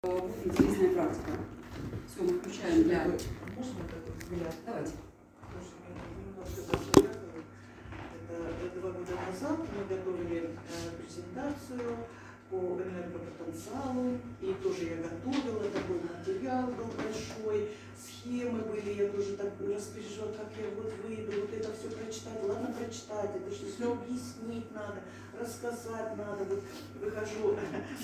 Интересная практика. Все, мы включаем для... Можно такой взгляд? Давайте. Немножко заглядываю. Это 2 года назад мы готовили презентацию по энергопотенциалу. И тоже я готовила, такой материал был большой, схемы были, я тоже так распереживала, как я вот выйду, вот это все прочитать. Ладно прочитать, это же все объяснить надо, рассказать надо. Вот выхожу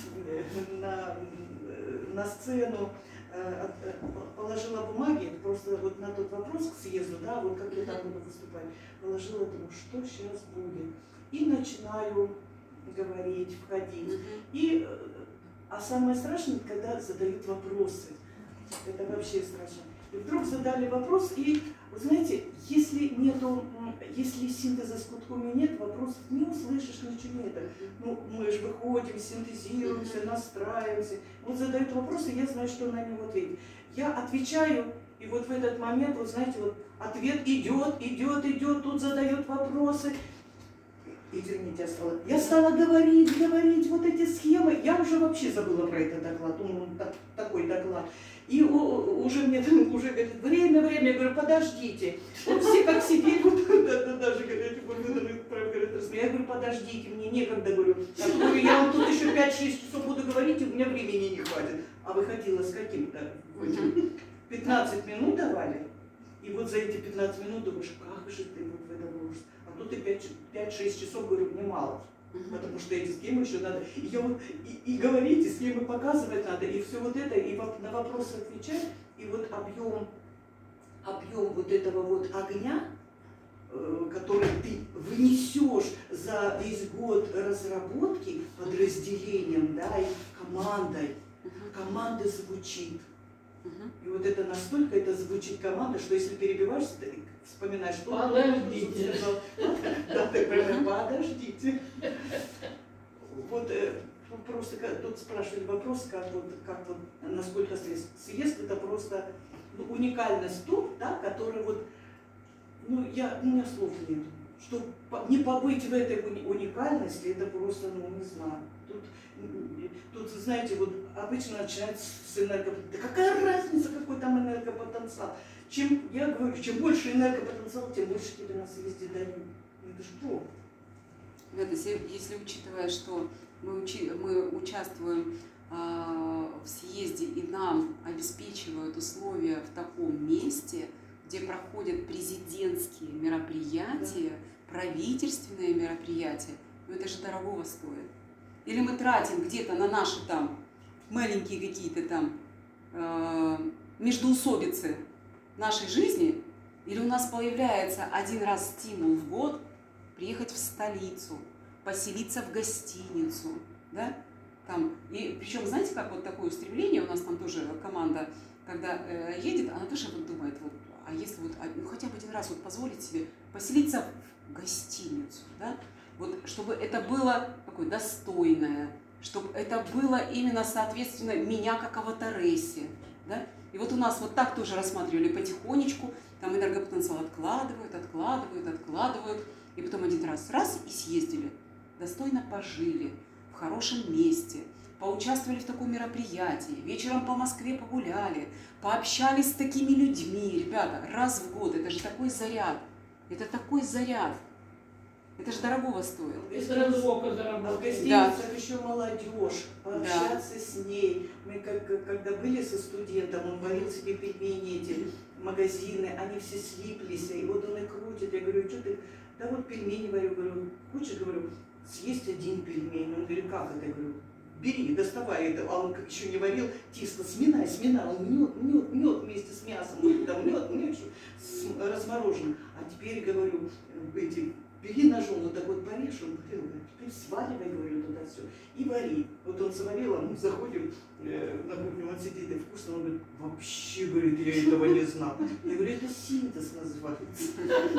на сцену, положила бумаги, просто вот на тот вопрос к съезду, да, вот как я там буду выступать, положила, думаю, что сейчас будет. И начинаю говорить, входить. А самое страшное, когда задают вопросы. Это вообще страшно. И вдруг задали вопрос, и, вы знаете, если синтеза с кутками нет, вопросов не услышишь, ничего нет. Ну, мы же выходим, синтезируемся, настраиваемся. Вот задают вопросы, я знаю, что на него ответить. Я отвечаю, и вот в этот момент, вот знаете, вот ответ идет, тут задают вопросы. Извините, я стала говорить вот эти схемы. Я уже вообще забыла про этот доклад, такой доклад. И уже мне уже говорит, время, я говорю, подождите. Вот все как сидели, даже говорят, я говорю, подождите, мне некогда, говорю. Я вам тут еще 5-6 часов буду говорить, и у меня времени не хватит. А выходила с каким-то? 15 минут давали. И вот за эти 15 минут думаешь, как же ты вот в это можешь? А тут и 5-6 часов, говорю, мне мало. Потому что эти схемы еще надо и говорить, и схемы показывать надо, и все вот это, и на вопросы отвечать, и вот объем вот этого вот огня, который ты внесешь за весь год разработки подразделением, да, и команда звучит. И вот это настолько это звучит команда, что если перебиваешься, ты вспоминаешь, что подождите. Да, ты правильно, подождите. Вот просто тут спрашивали вопрос, как вот насколько съезд это просто уникальность тут, да, который вот, у меня слов нет. Что не побыть в этой уникальности, это просто, не знаю. Тут, знаете, вот обычно начинается с энергопотенциала. Да какая разница, какой там энергопотенциал? Я говорю, чем больше энергопотенциал, тем больше тебе на съезде дают. Это что? Если учитывая, что мы участвуем в съезде и нам обеспечивают условия в таком месте, где проходят президентские мероприятия, правительственные мероприятия, это же дорогого стоит. Или мы тратим где-то на наши там маленькие какие-то там междоусобицы нашей жизни, или у нас появляется один раз стимул в год приехать в столицу, поселиться в гостиницу, да? Там, и причем, знаете, как вот такое устремление, у нас там тоже команда, когда едет, она тоже вот думает, вот, а если вот, хотя бы один раз вот позволить себе поселиться в гостиницу, да? Вот, чтобы это было такое достойное, чтобы это было именно соответственно меня как аватарессе, да? И вот у нас вот так тоже рассматривали потихонечку, там энергопотенциал откладывают, и потом один раз и съездили, достойно пожили, в хорошем месте, поучаствовали в таком мероприятии, вечером по Москве погуляли, пообщались с такими людьми, ребята, раз в год, это же такой заряд, это же дорогого стоит. А в гостиницах еще молодежь, пообщаться с ней. Мы когда были со студентом, он варил себе пельмени, эти магазины, они все слиплись, и вот он их крутит. Я говорю, что ты? Да вот пельмени варю, говорю, хочешь, говорю, съесть один пельмень. Он говорит, как это? Я говорю, бери, доставай это. А он как еще не варил, тесто сминай, он мнет вместе с мясом, мнет, разморожен. А теперь, говорю, бери ножом, вот так вот порежь, он говорит, теперь сваливай, говорю, туда все, и вари. Вот он сварил, а мы заходим на кухню, он сидит и вкусно, он говорит, вообще, говорит, я этого не знал. Я говорю, это синтез называется.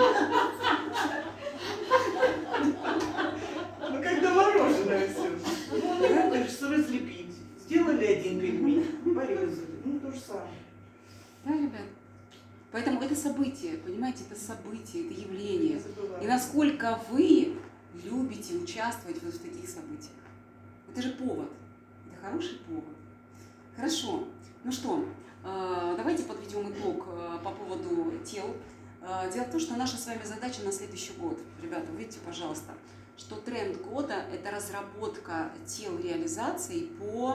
Ну, когда мороженое все. Надо же разлепить. Сделали один пельмень, порезали, то же самое. Да, ребят? Поэтому это событие, понимаете, это явление. И насколько вы любите участвовать вот в таких событиях. Это же повод, это хороший повод. Хорошо. Ну что, давайте подведем итог по поводу тел. Дело в том, что наша с вами задача на следующий год. Ребята, увидите, пожалуйста, что тренд года – это разработка тел реализаций по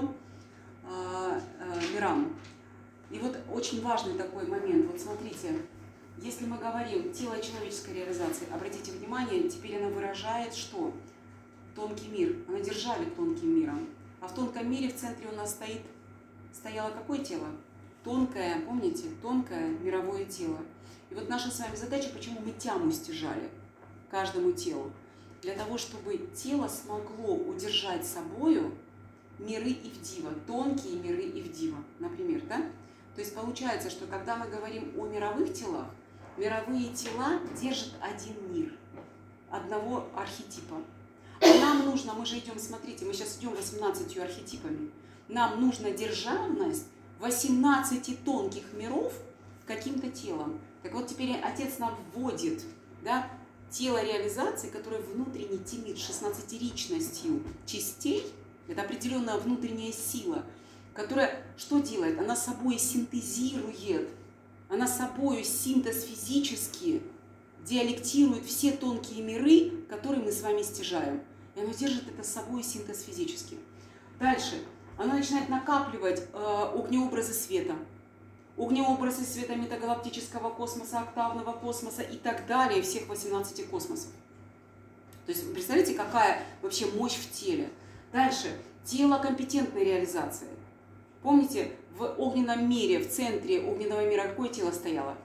мирам. И вот очень важный такой момент. Вот смотрите, если мы говорим тело человеческой реализации, обратите внимание, теперь она выражает что? Тонкий мир. Она держали тонким миром. А в тонком мире в центре у нас стояло какое тело? Тонкое, помните? Тонкое мировое тело. И вот наша с вами задача, почему мы тяму стяжали каждому телу? Для того, чтобы тело смогло удержать собою миры Ивдива, тонкие миры Ивдива, например, да? То есть получается, что когда мы говорим о мировых телах, мировые тела держат один мир, одного архетипа. А нам нужно, мы же идем, смотрите, мы сейчас идем 18 архетипами, нам нужна державность 18 тонких миров каким-то телом. Так вот теперь Отец нам вводит, да, тело реализации, которое внутренне тимит 16-ричностью частей, это определенная внутренняя сила, которая что делает? Она собой синтезирует, она собой синтез физически диалектирует все тонкие миры, которые мы с вами стяжаем. И она держит это с собой синтез физически. Дальше. Она начинает накапливать огнеобразы света. Огнеобразы света метагалактического космоса, октавного космоса и так далее, всех 18 космосов. То есть, представляете, какая вообще мощь в теле. Дальше. Тело компетентной реализации. Помните, в огненном мире, в центре огненного мира какое тело стояло?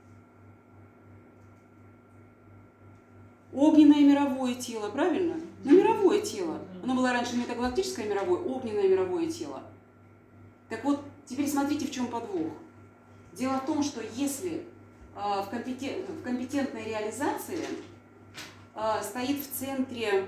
Огненное мировое тело, правильно? Ну, мировое тело. Оно было раньше метагалактическое мировое, огненное мировое тело. Так вот, теперь смотрите, в чем подвох. Дело в том, что если в компетентной реализации стоит в центре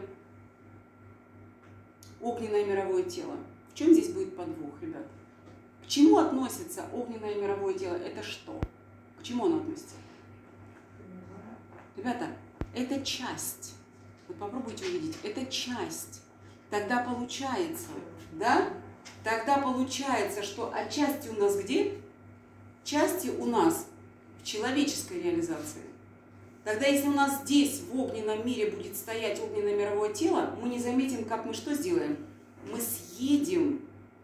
огненное мировое тело, в чем здесь будет подвох, ребят? К чему относится огненное мировое тело? Это что? К чему оно относится? Ребята, это часть. Вот попробуйте увидеть. Это часть. Тогда получается, да? Тогда получается, что отчасти у нас где? Части у нас в человеческой реализации. Тогда если у нас здесь, в огненном мире, будет стоять огненное мировое тело, мы не заметим, как мы что сделаем? Мы съедем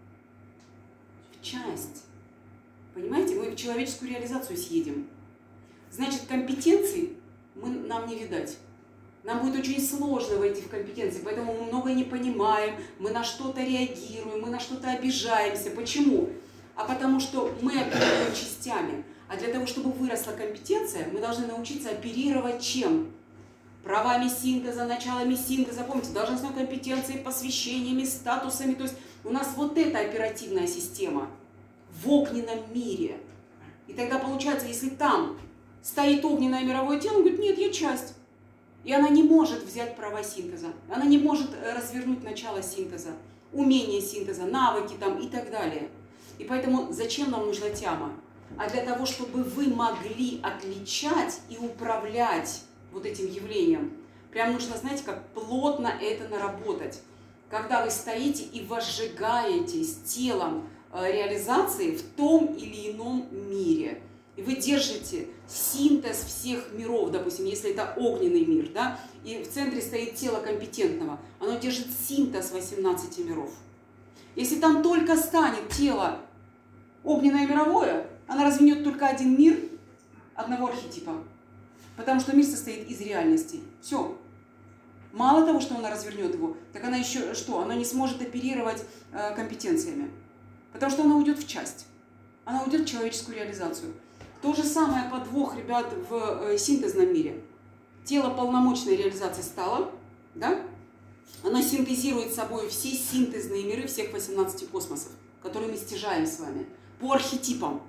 в часть. Понимаете? Мы в человеческую реализацию съедем. Значит, компетенций нам не видать. Нам будет очень сложно войти в компетенции, поэтому мы многое не понимаем, мы на что-то реагируем, мы на что-то обижаемся. Почему? А потому что мы оперируем частями. А для того, чтобы выросла компетенция, мы должны научиться оперировать чем? Правами синтеза, началами синтеза, помните, должностной компетенцией, посвящениями, статусами. То есть у нас вот эта оперативная система в огненном мире. И тогда получается, если там стоит огненное мировое тело, он говорит, нет, я часть. И она не может взять права синтеза, она не может развернуть начало синтеза, умение синтеза, навыки там и так далее. И поэтому зачем нам нужна тяма? А для того, чтобы вы могли отличать и управлять вот этим явлением. Прям нужно, знаете, как плотно это наработать. Когда вы стоите и возжигаетесь телом реализации в том или ином мире. И вы держите синтез всех миров, допустим, если это огненный мир, да, и в центре стоит тело компетентного, оно держит синтез 18 миров. Если там только станет тело огненное мировое, она развернет только один мир одного архетипа, потому что мир состоит из реальностей. Все. Мало того, что она развернет его, так она еще что? Она не сможет оперировать компетенциями, потому что она уйдет в часть, она уйдет в человеческую реализацию. То же самое подвох, ребят, в синтезном мире. Тело полномочной реализации стало, да? Оно синтезирует собой все синтезные миры всех 18 космосов, которые мы стяжаем с вами, по архетипам.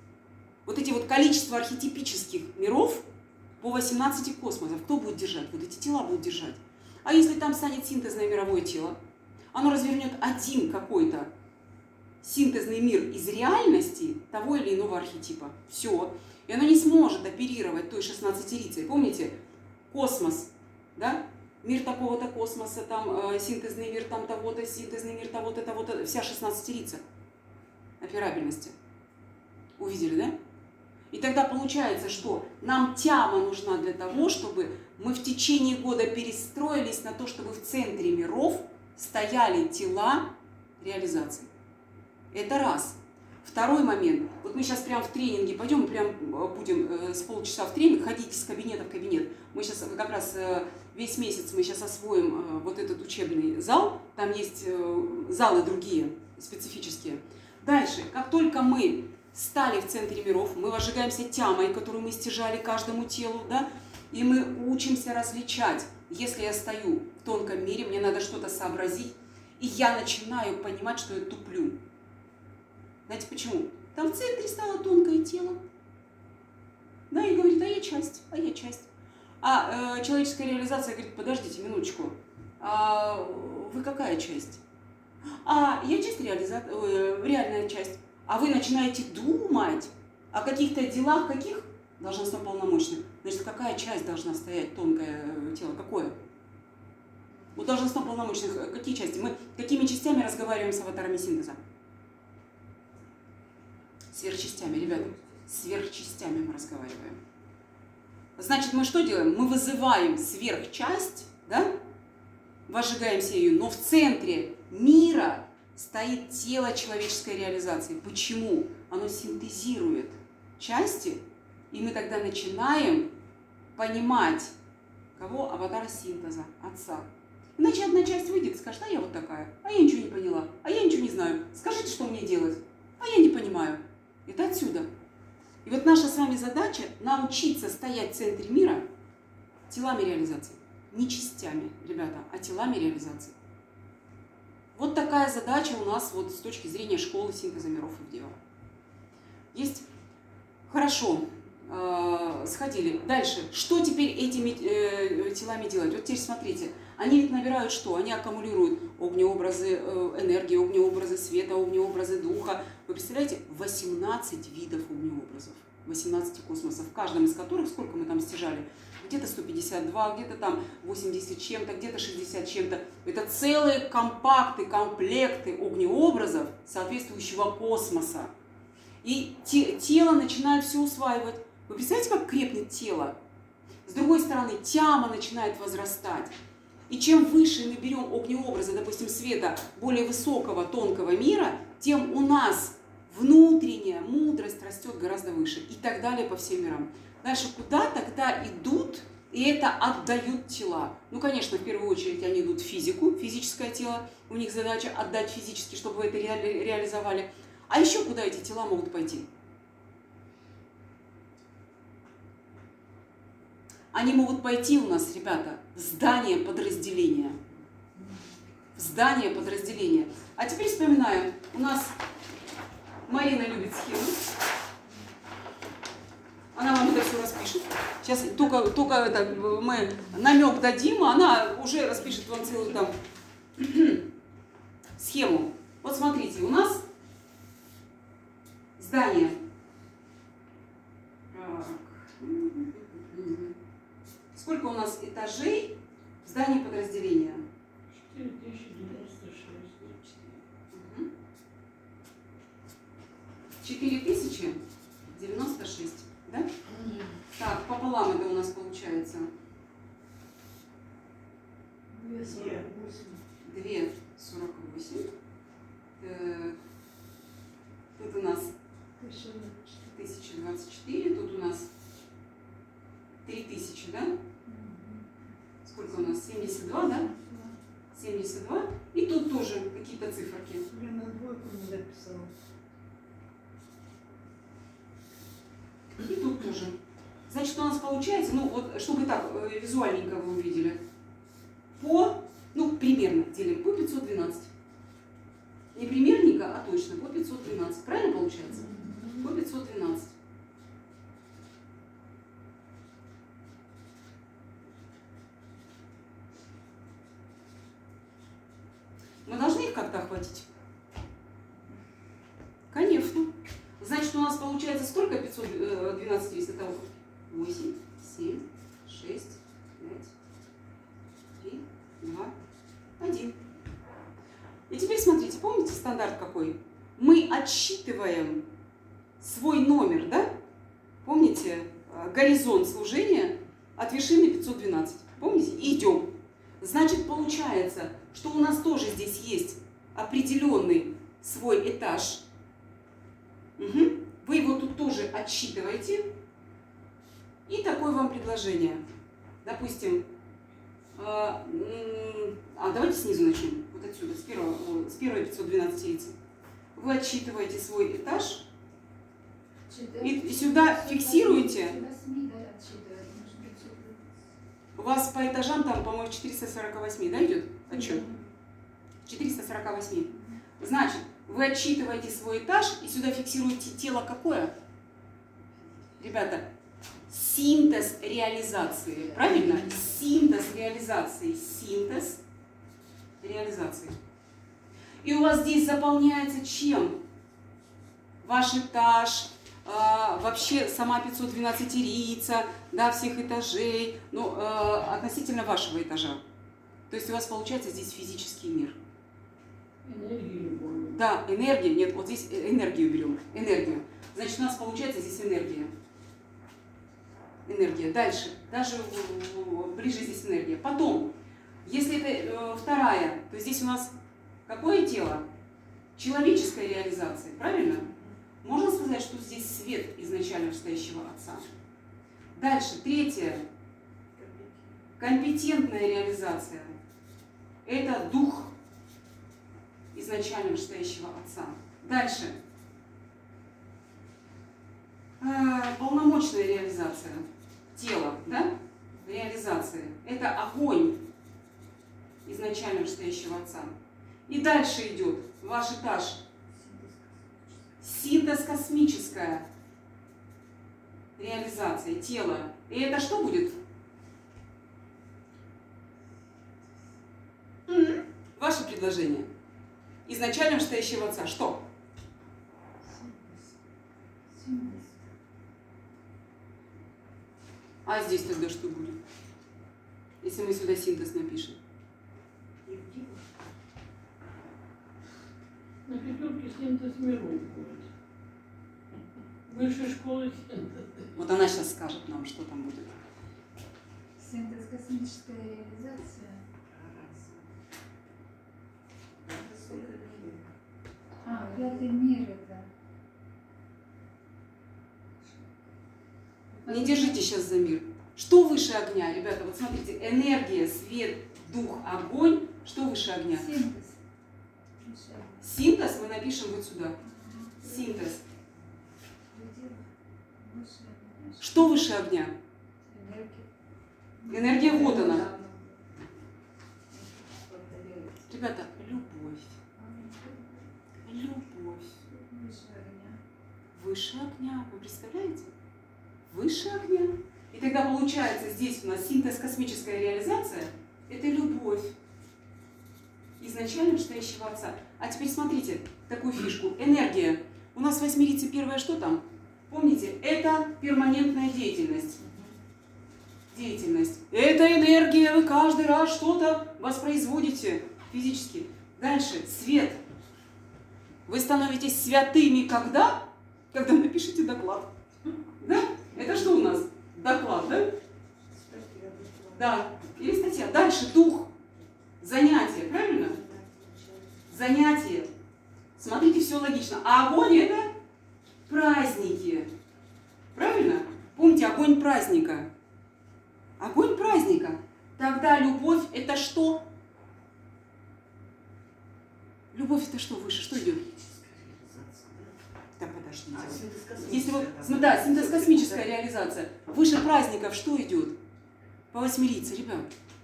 Вот эти вот количество архетипических миров по 18 космосов. Кто будет держать? Вот эти тела будут держать. А если там станет синтезное мировое тело, оно развернет один какой-то синтезный мир из реальности того или иного архетипа. Все. И оно не сможет оперировать той 16-рицей. Помните? Космос, да? Мир такого-то космоса, там синтезный мир там того-то, синтезный мир того-то, того-то, вся 16-рица. операбельности. Увидели, да? И тогда получается, что нам тяма нужна для того, чтобы мы в течение года перестроились на то, чтобы в центре миров стояли тела реализации. Это раз. Второй момент. Вот мы сейчас прямо в тренинге пойдем, мы прям будем с полчаса в тренинг ходить из кабинета в кабинет. Мы сейчас как раз весь месяц мы сейчас освоим вот этот учебный зал. Там есть залы другие, специфические. Дальше, как только мы стали в центре миров, мы возжигаемся тямой, которую мы стяжали каждому телу, да, и мы учимся различать. Если я стою в тонком мире, мне надо что-то сообразить, и я начинаю понимать, что я туплю. Знаете почему? Там в центре стало тонкое тело. Да, и говорит, а я часть, а я часть. А человеческая реализация говорит, подождите минуточку, а вы какая часть? А я часть реальная часть. А вы начинаете думать о каких-то делах, каких? Должностно-полномочных. Значит, какая часть должна стоять, тонкое тело? Какое? У должностно-полномочных какие части? Мы какими частями разговариваем с аватарами синтеза? Сверхчастями, ребята. Сверхчастями мы разговариваем. Значит, мы что делаем? Мы вызываем сверхчасть, да? Возжигаемся ее, но в центре мира стоит тело человеческой реализации. Почему? Оно синтезирует части, и мы тогда начинаем понимать, кого? Аватара синтеза, Отца. Иначе одна часть выйдет и скажет, а я вот такая, а я ничего не поняла, а я ничего не знаю, скажите, что мне делать, а я не понимаю. Это отсюда. И вот наша с вами задача научиться стоять в центре мира телами реализации. Не частями, ребята, а телами реализации. Вот такая задача у нас вот с точки зрения школы синтеза миров и дела. Есть? Хорошо. Сходили. Дальше. Что теперь этими телами делать? Вот теперь смотрите. Они ведь набирают что? Они аккумулируют огнеобразы энергии, огнеобразы света, огнеобразы духа. Вы представляете? 18 видов огнеобразов. 18 космосов. В каждом из которых, сколько мы там стяжали? Где-то 152, где-то там 80 чем-то, где-то 60 чем-то. Это целые компакты, комплекты огнеобразов соответствующего космоса. И тело начинает все усваивать. Вы представляете, как крепнет тело? С другой стороны, тяма начинает возрастать. И чем выше мы берем огнеобразы, допустим, света более высокого, тонкого мира, тем у нас внутренняя мудрость растет гораздо выше. И так далее по всем мирам. Дальше куда тогда идут, и это отдают тела? Ну, конечно, в первую очередь они идут в физику, физическое тело. У них задача отдать физически, чтобы вы это реализовали. А еще куда эти тела могут пойти? Они могут пойти у нас, ребята, в здание подразделения. В здание подразделения. А теперь вспоминаем. У нас Марина любит схему. Она вам это все распишет. Сейчас только это, мы намек дадим, а она уже распишет вам целую там схему. Вот смотрите, у нас здание. Сколько у нас этажей в здании подразделения? 4096, да? Так, пополам это у нас получается. 2,48. Тут у нас 1024, тут у нас 3000, да? Сколько у нас? 72, да? 72. И тут тоже какие-то циферки. Я на двойку не записала. И тут тоже. Значит, у нас получается, ну вот, чтобы так визуальненько вы увидели, примерно делим по 512. Не примерненько, а точно, по 512. Правильно получается? По 512. Мы должны их как-то охватить? Конечно. Значит, у нас получается сколько 512 весь это? 8, 7, 6, 5, 3, 2, 1. И теперь смотрите, помните стандарт какой? Мы мы отсчитываем свой номер, да? Помните, горизонт служения от вершины 512. Помните? И идем. Значит, получается, что у нас тоже здесь есть определенный свой этаж. Угу. Вы его тут тоже отсчитываете. И такое вам предложение. Допустим, давайте снизу начнем. Вот отсюда, с первой 512 лица. Вы отсчитываете свой этаж. И сюда фиксируете. У вас по этажам там, по-моему, 448, да, идет отчет? 448. Значит, вы отсчитываете свой этаж и сюда фиксируете тело какое? Ребята, синтез реализации. Правильно? Синтез реализации. Синтез реализации. И у вас здесь заполняется чем? Ваш этаж, вообще сама 512-рица, да, всех этажей, ну, относительно вашего этажа. То есть у вас получается здесь физический мир. Энергию. Да, энергия. Нет, вот здесь энергию берем. Энергию. Значит, у нас получается здесь энергия. Энергия. Дальше. Даже ближе здесь энергия. Потом, если это вторая, то здесь у нас какое тело? Человеческая реализация. Правильно? Можно сказать, что здесь свет изначально стоящего Отца. Дальше. Третье. Компетентная реализация. Это дух изначально стоящего Отца. Дальше. Полномочная реализация. Тело, да? Реализация. Это огонь изначально стоящего Отца. И дальше идет ваш этаж. Синтез космическая реализация тела. И это что будет? Ваше предложение. Изначально стоящего Отца. Что? А здесь тогда что будет? Если мы сюда синтез напишем. На пятерке синтез миров будет. Высшей школы синтез. Вот она сейчас скажет нам, что там будет. Синтез космическая реализация. Пятый мир это. Не держите сейчас за мир. Что выше огня, ребята? Вот смотрите, энергия, свет, дух, огонь. Что выше огня? Синтез. Синтез мы напишем вот сюда. Синтез. Что выше огня? Энергия вот она. Ребята, любовь. Любовь. Выше огня. Вы представляете? Выше огня. И тогда получается здесь у нас синтез космическая реализация. Это любовь изначально стоящего Отца. А теперь смотрите такую фишку. Энергия. У нас в восьмерице первое что там? Помните? Это перманентная деятельность. Деятельность. Это энергия. Вы каждый раз что-то воспроизводите физически. Дальше. Свет. Вы становитесь святыми когда? Когда напишите доклад. Да? Это что у нас? Доклад, да? Да. Или статья. Дальше. Дух. Занятие. Правильно? Занятие. Смотрите, все логично. А огонь это праздники. Правильно? Помните, огонь праздника. Огонь праздника. Тогда любовь это что? Любовь это что выше? Что идет? Так, подождите. Если вот, да, синтез космическая реализация. Выше праздников что идет? По восьмерице, ребят.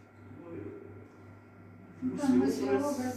Там образ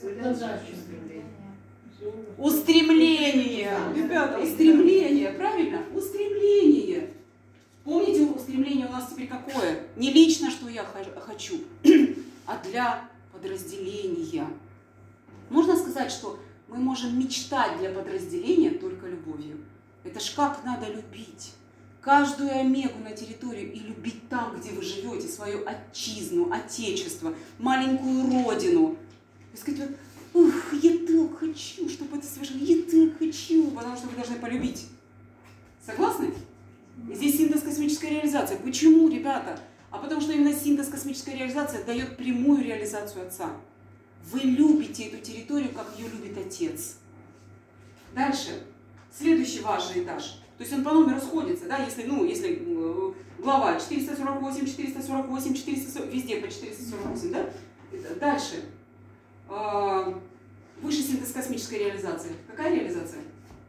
Устремление. Ребята, устремление. Правильно? Устремление. Помните, устремление у нас теперь какое? Не лично, что я хочу, а для подразделения. Можно сказать, что мы можем мечтать для подразделения только любовью. Это ж как надо любить. Каждую омегу на территорию и любить там, где вы живете, свою отчизну, отечество, маленькую родину. И сказать, вот, ух, я так хочу, чтобы это совершенно, я так хочу, потому что вы должны полюбить. Согласны? И здесь синтез космической реализации. Почему, ребята? А потому что именно синтез космической реализации дает прямую реализацию Отца. Вы любите эту территорию, как ее любит Отец. Дальше. Следующий важный этаж. То есть он по номеру сходится, да, если глава 448, 448, 440, везде по 448, да? Дальше. Высший синтез космической реализации. Какая реализация?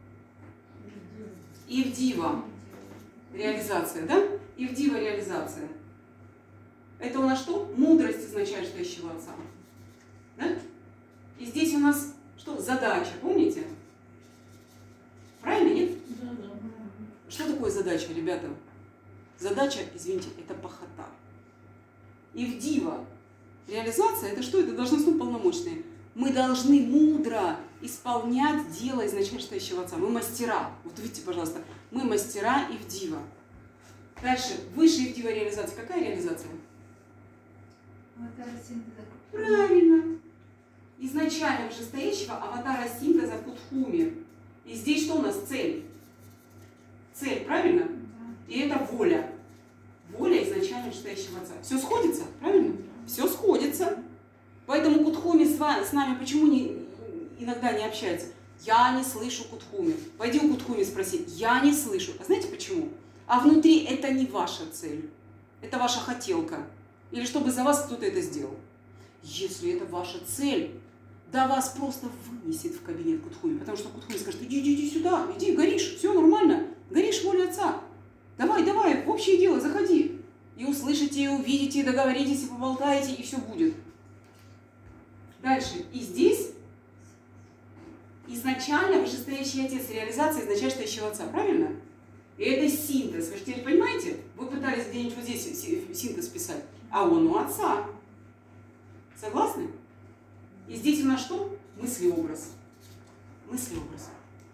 Ивдива реализация, да? Ивдива реализация. Это у нас что? Мудрость изначально стоящего Отца. Да? И здесь у нас что? Задача, помните? Правильно, нет? Да, да. Что такое задача, ребята? Задача, извините, это пахота. Ивдива реализация, это что? Это должностно полномочные. Мы должны мудро исполнять дело изначально стоящего Отца. Мы мастера. Вот видите, пожалуйста, мы мастера Ивдива. Дальше, высшая Ивдива реализация. Какая реализация? Аватара синтеза. Правильно. Изначально вышестоящего аватара синтеза в Кутхуме. И здесь что у нас? Цель. Цель, правильно? Да. И это воля. Воля изначально вышестоящего Отца. Все сходится, правильно? Все сходится. Поэтому Кутхуми с нами почему иногда не общается? Я не слышу Кутхуми. Пойди у Кутхуми спроси. Я не слышу. А знаете почему? А внутри это не ваша цель. Это ваша хотелка. Или чтобы за вас кто-то это сделал. Если это ваша цель, да вас просто вынесет в кабинет Кутхуми. Потому что Кутхуми скажет, иди сюда, иди, горишь, все нормально. Горишь волей Отца. Давай, в общее дело, заходи. И услышите, и увидите, и договоритесь, и поболтаете, и все будет. Дальше. И здесь изначально вышестоящий Отец реализация изначально стоящего Отца. Правильно? И это синтез. Вы же теперь понимаете? Вы пытались где-нибудь вот здесь синтез писать, а он у Отца. Согласны? И здесь у нас что? Мыслеобраз. Мыслеобраз.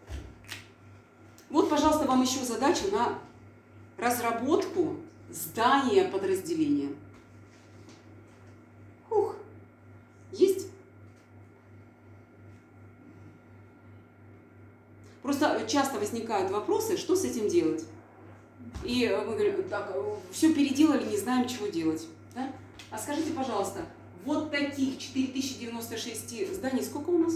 Вот, пожалуйста, вам еще задача на разработку здания подразделения. Ух. Есть? Просто часто возникают вопросы, что с этим делать. И мы говорим, так, все переделали, не знаем, чего делать. Да? А скажите, пожалуйста, вот таких 4096 зданий сколько у нас?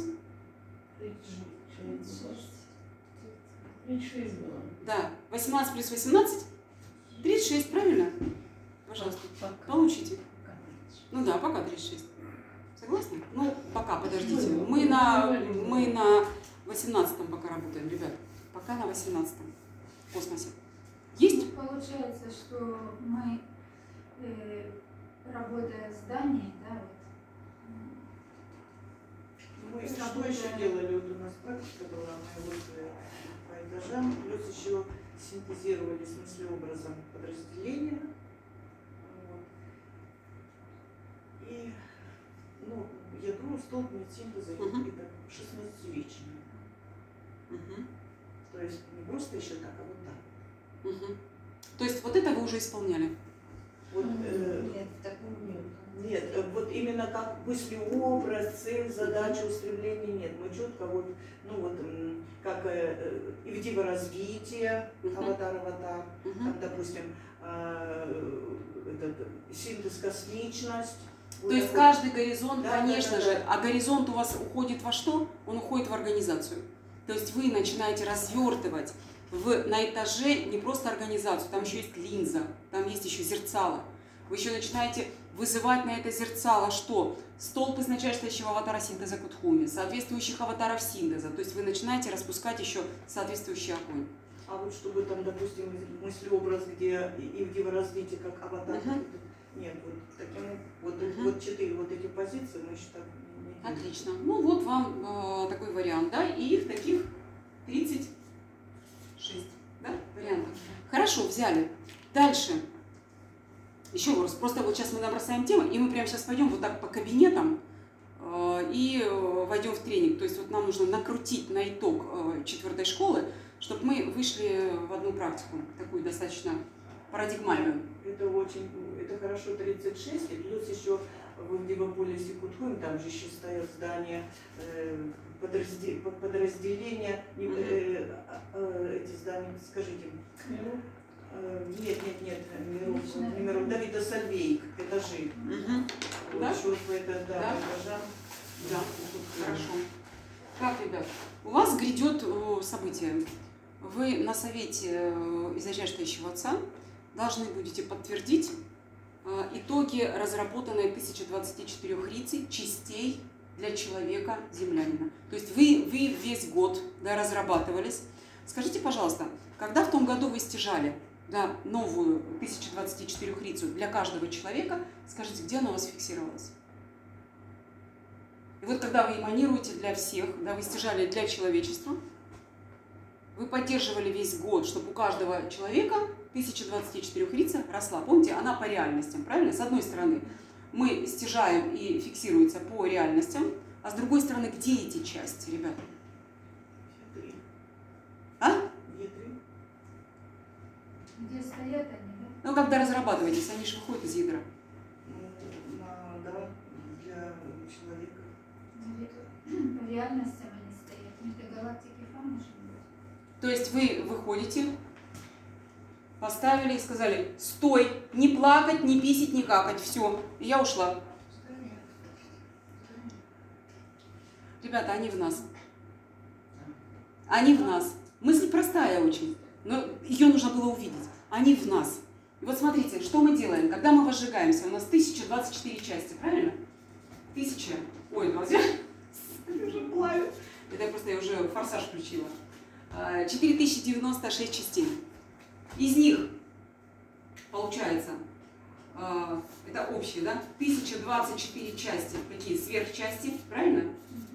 36 было. Да, 18 плюс 18? 36, правильно? Пожалуйста, получите. Ну да, пока 36. Согласны? Ну, пока, подождите. Мы на 18-м пока работаем, ребят. Пока на 18-м в космосе. Есть? Получается, что мы, работая в здании, да, Мы что еще делали? Вот у нас практика была, мы вот по этажам, плюс еще синтезировали с мыслеобразом подразделения. Вот. И, ядро столбня синтеза это 16-вечное. То есть не просто еще так, а вот так. То есть вот это вы уже исполняли? Вот, Нет, такого нет. нет, вот именно как мыслеобраз, цель, задача, устремление нет. Мы четко как Ивдива развитие, аватар, как, допустим, синтез космичность. То есть каждый горизонт, конечно же, а горизонт у вас уходит во что? Он уходит в организацию. То есть вы начинаете развертывать на этаже не просто организацию, там еще есть линза, там есть еще зерцало. Вы еще начинаете вызывать на это зерцало что? Столб изначально стоящего аватара синтеза Кутхуми, соответствующих аватаров синтеза. То есть вы начинаете распускать еще соответствующий огонь. А вот чтобы там, допустим, мыслеобраз, где Ивдива развитие как аватар, нет, вот таким вот 4 вот эти позиции мы еще так не делаем. Отлично. Ну вот вам такой вариант, да, и их таких 36, да, вариантов. Хорошо, взяли. Дальше. Еще раз, просто вот сейчас мы набросаем тему, и мы прямо сейчас пойдем вот так по кабинетам и войдем в тренинг. То есть вот нам нужно накрутить на итог 4-й школы, чтобы мы вышли в одну практику, такую достаточно парадигмальную. Это хорошо 36, и плюс еще в Гигаполисе Кутхуин, там же еще стоят здания, подразделения, эти здания, скажите. Нет, Миров, Давида Сальвейк, этажи. Угу. Вот, Да? еще по это, Да? этажам. Да, хорошо. Так, ребят, у вас грядет событие. Вы на совете изначальствующего отца должны будете подтвердить итоги разработанной 1024 рицей частей для человека землянина. То есть вы весь год разрабатывались. Скажите, пожалуйста, когда в том году вы стяжали новую 1024 рицу для каждого человека, скажите, где она у вас фиксировалась? И вот когда вы эманируете для всех, вы стяжали для человечества, вы поддерживали весь год, чтобы у каждого человека 1024 рица росла. Помните, она по реальностям, правильно? С одной стороны, мы стяжаем и фиксируется по реальностям, а с другой стороны, где эти части, ребята? А? Где стоят они, да? Ну, когда разрабатываетесь, они же выходят из ядра. Да, для человека. По реальностям они стоят. Метагалактики Фа может быть. То есть вы выходите, поставили и сказали: стой, не плакать, не писать, не какать, все, и я ушла. Ребята, они в нас. Они в нас. Мысль простая очень, но ее нужно было увидеть. Они в нас. И вот смотрите, что мы делаем, когда мы возжигаемся. У нас 1024 части, правильно? 1000. Ой, друзья, я уже плаваю. Это я уже форсаж включила. 4096 частей. Из них, получается, это общие, 1024 части. Какие? Сверхчасти, правильно?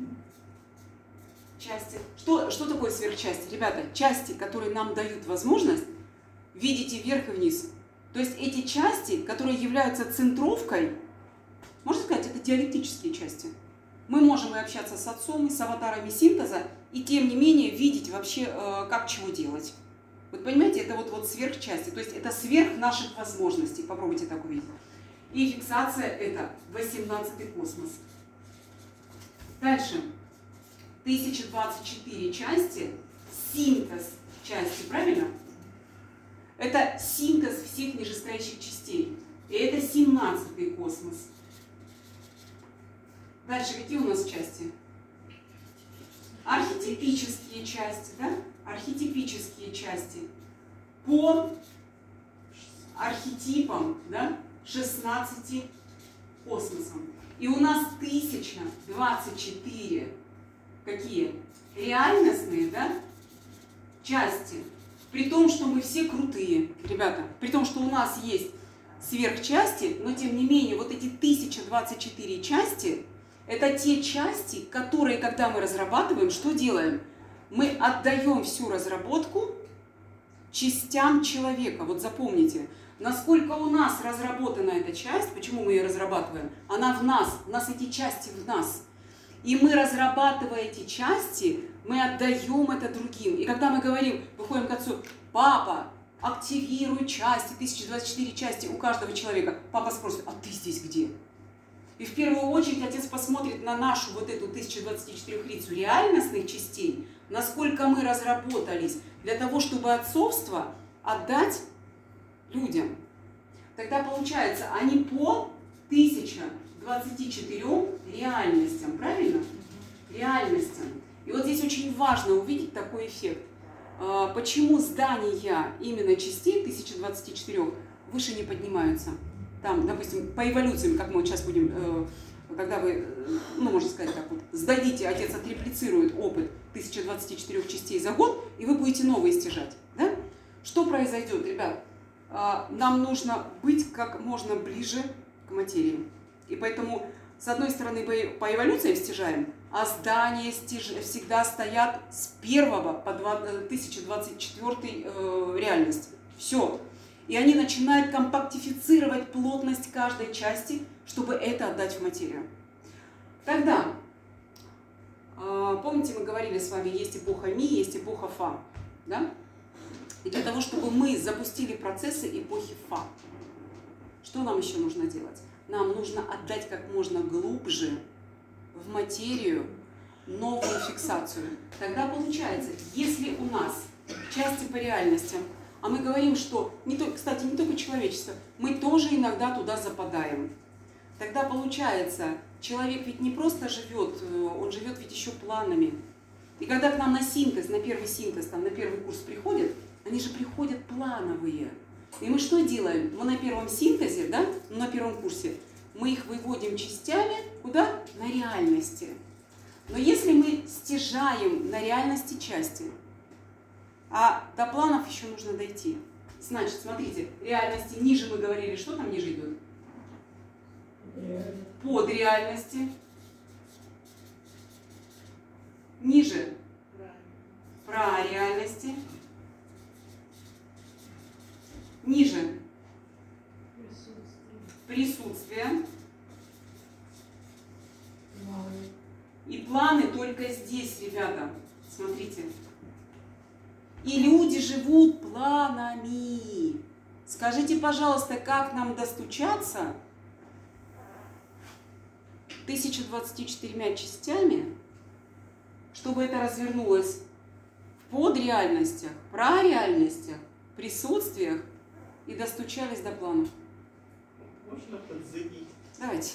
Части. Что такое сверхчасти? Ребята, части, которые нам дают возможность видеть и вверх, и вниз. То есть эти части, которые являются центровкой, можно сказать, это диалектические части. Мы можем и общаться с отцом, и с аватарами синтеза, и тем не менее видеть вообще, как чего делать. Вот понимаете, это вот сверхчасти, то есть это сверх наших возможностей. Попробуйте так увидеть. И фиксация это 18-й космос. Дальше. 1024 части, синтез части, правильно? Это синтез всех нижестоящих частей. И это 17-й космос. Дальше какие у нас части? Архетипические части, Архетипические части. По архетипам, 16 космосам. И у нас 1024 какие? Реальностные, части. При том, что мы все крутые, ребята. При том, что у нас есть сверхчасти, но тем не менее вот эти 1024 части, это те части, которые, когда мы разрабатываем, что делаем? Мы отдаем всю разработку частям человека. Вот запомните, насколько у нас разработана эта часть, почему мы ее разрабатываем? Она в нас, у нас эти части в нас. И мы, разрабатывая эти части, мы отдаем это другим. И когда мы говорим, выходим к отцу: папа, активируй части, 1024 части у каждого человека. Папа спросит: а ты здесь где? И в первую очередь отец посмотрит на нашу вот эту 1024 рицу реальностных частей, насколько мы разработались для того, чтобы отцовство отдать людям. Тогда получается, они по 1024 реальностям, правильно? Реальностям. И вот здесь очень важно увидеть такой эффект. Почему здания именно частей 1024 выше не поднимаются? Там, допустим, по эволюциям, как мы вот сейчас будем, когда вы, можно сказать так вот, сдадите, отец отреплицирует опыт 1024 частей за год, и вы будете новые стяжать. Да? Что произойдет, ребят? Нам нужно быть как можно ближе к материи. И поэтому, с одной стороны, мы по эволюции стяжаем, а здания всегда стоят с 1 по 1024 реальность. Все. И они начинают компактифицировать плотность каждой части, чтобы это отдать в материю. Тогда, помните, мы говорили с вами, есть эпоха Ми, есть эпоха Фа. Да? И для того, чтобы мы запустили процессы эпохи Фа, что нам еще нужно делать? нам нужно отдать как можно глубже в материю новую фиксацию. Тогда получается, если у нас части по реальностям, а мы говорим, что, кстати, не только человечество, мы тоже иногда туда западаем. Тогда получается, человек ведь не просто живет, он живет ведь еще планами. И когда к нам на синтез, на первый синтез, там, на первый курс приходят, они же приходят плановые. И мы что делаем? Мы на первом синтезе, да, на первом курсе, мы их выводим частями куда? На реальности. Но если мы стяжаем на реальности части, а до планов еще нужно дойти. Значит, смотрите, реальности ниже мы говорили, что там ниже идет? Под реальности. Ниже про реальности. Ниже присутствие. И планы только здесь, ребята. Смотрите. И люди живут планами. Скажите, пожалуйста, как нам достучаться 1024 частями, чтобы это развернулось в подреальностях, прореальностях, присутствиях и достучались до планов? Можно подзаявить? Давайте.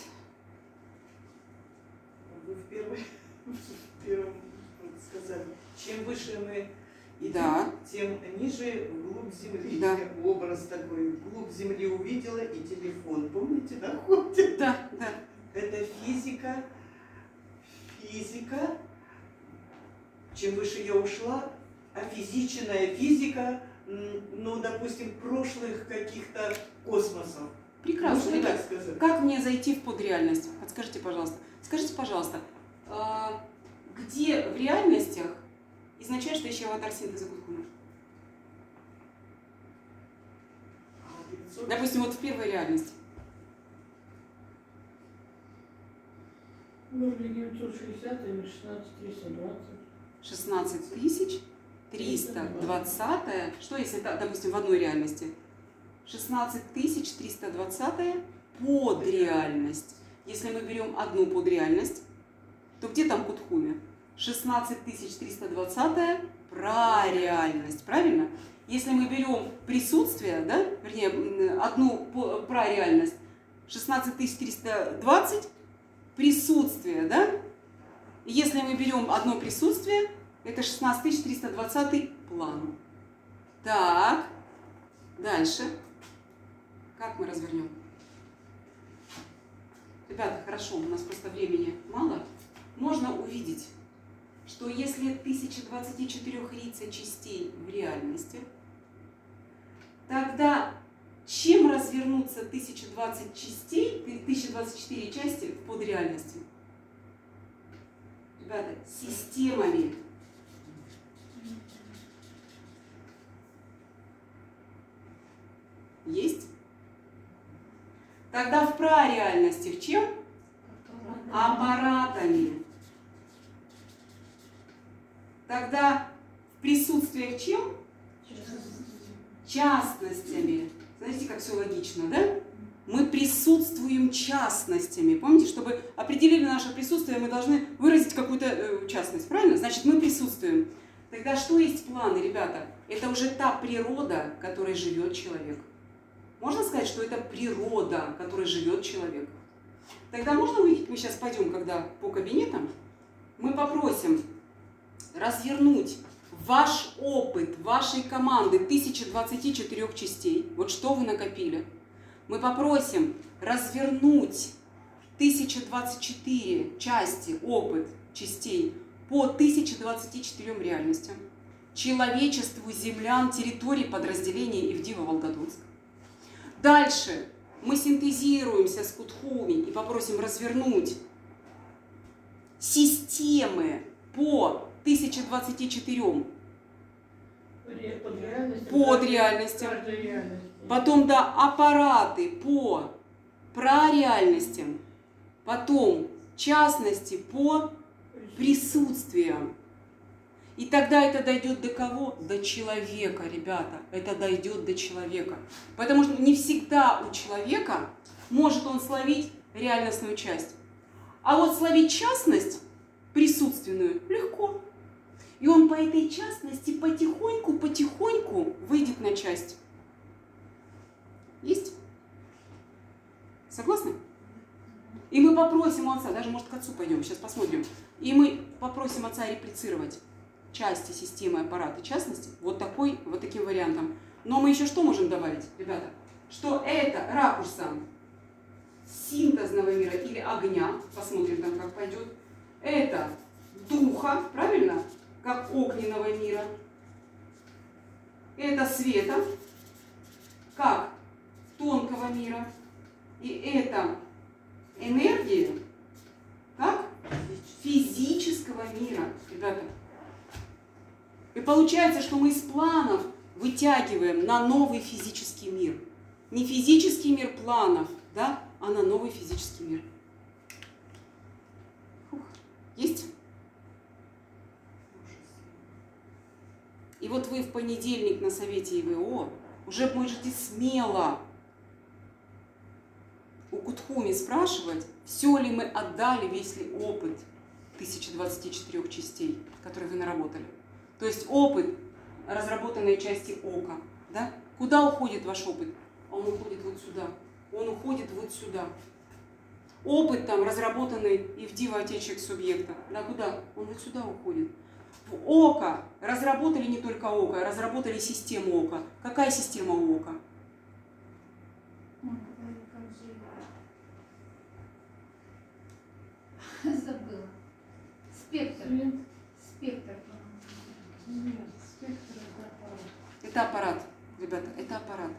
Вы в первом сказали, чем выше мы идем, Да. тем ниже вглубь земли. Да. Образ такой, вглубь земли увидела и телефон. Помните, да, ходит? Да, да. Это физика. Чем выше я ушла, офизиченная физика, ну, допустим, прошлых каких-то космосов. Прекрасно, Можно так ребят. сказать? Как мне зайти в подреальность? Подскажите, пожалуйста. Скажите, пожалуйста, где в реальностях изначально стоящий аватар синтеза Кутхуна? Допустим, вот в первой реальности. 0960 или 16320. 16320. Что если это, допустим, в одной реальности? 16320 подреальность. Если мы берем одну подреальность, то где там Кутхуме? 16320 прореальность. Правильно? Если мы берем присутствие, да, вернее, одну прореальность, 16320 присутствие, да? Если мы берем одно присутствие, это 16320 план. Так, дальше. Как мы развернем? Ребята, хорошо, у нас просто времени мало. Можно увидеть, что если 1024 рица частей в реальности, тогда чем развернуться 1020 частей, 1024 части в подреальности? Ребята, системами. Есть? Тогда в прореальности в чем? Аппаратами. Тогда в присутствиях чем? Частностями. Знаете, как все логично, да? Мы присутствуем частностями. Помните, чтобы определили наше присутствие, мы должны выразить какую-то частность, правильно? Значит, мы присутствуем. Тогда что есть планы, ребята? Это уже та природа, которой живет человек. Можно сказать, что это природа, которой живет человек. Тогда можно увидеть, мы сейчас пойдем, когда по кабинетам, мы попросим развернуть ваш опыт, вашей команды 1024 частей. Вот что вы накопили. Мы попросим развернуть 1024 части, опыт частей по 1024 реальностям. Человечеству, землян, территории подразделения Ивдива-Волгодонск. Дальше мы синтезируемся с Кутхуми и попросим развернуть системы по 1024 под реальностям. Потом, да, аппараты по прореальностям. Потом частности по присутствиям. И тогда это дойдет до кого? До человека, ребята. Это дойдет до человека. Потому что не всегда у человека может он словить реальностную часть. А вот словить частность присутственную легко. И он по этой частности потихоньку выйдет на часть. Есть? Согласны? И мы попросим у отца, даже может к отцу пойдем, сейчас посмотрим. И мы попросим отца реплицировать части системы аппарата частности вот таким вариантом. Но мы еще что можем добавить, ребята? Что это ракурсом синтезного мира или огня, посмотрим там как пойдет, это духа, правильно? Как огненного мира. Это света, как тонкого мира. И это энергия, как физического мира, ребята. И получается, что мы из планов вытягиваем на новый физический мир. Не физический мир планов, да, а на новый физический мир. Есть? И вот вы в понедельник на совете ИВО уже можете смело у Кутхуми спрашивать, все ли мы отдали, весь ли опыт 1024 частей, которые вы наработали. То есть опыт разработанной части ока. Да? Куда уходит ваш опыт? Он уходит вот сюда. Он уходит вот сюда. Опыт там разработанный и в дива-отечек субъекта. Да, куда? Он вот сюда уходит. В око разработали не только око, а разработали систему ока. Какая система у ока? Забыла. Спектр. Спектр. Нет, спектр это аппарат. Это аппарат, ребята, это аппарат.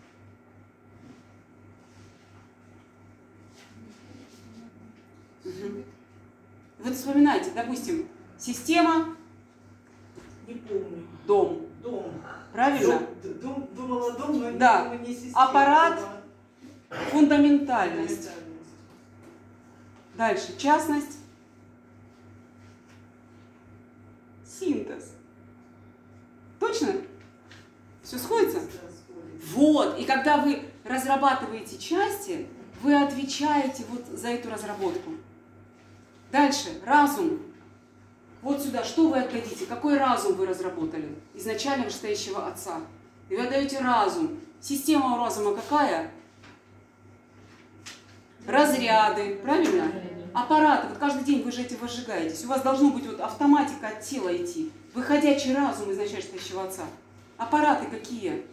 Угу. Вот вспоминайте, допустим, система, Не помню. дом. Дом. Правильно? Дом, думала дом, но Да. не система. Аппарат. Думала Фундаментальность. фундаментальность. Дальше частность. Синтез. Точно? Все сходится? Да, сходится. Вот. И когда вы разрабатываете части, вы отвечаете вот за эту разработку. Дальше. Разум. Вот сюда. Что вы отдадите? Какой разум вы разработали? Изначально вышестоящего отца. И вы отдаете разум. Система у разума какая? Разряды. Правильно? Аппараты. Вот каждый день вы же этим возжигаетесь. У вас должно быть вот автоматика от тела идти. Выходящий разум изначально вышестоящего отца. Аппараты какие?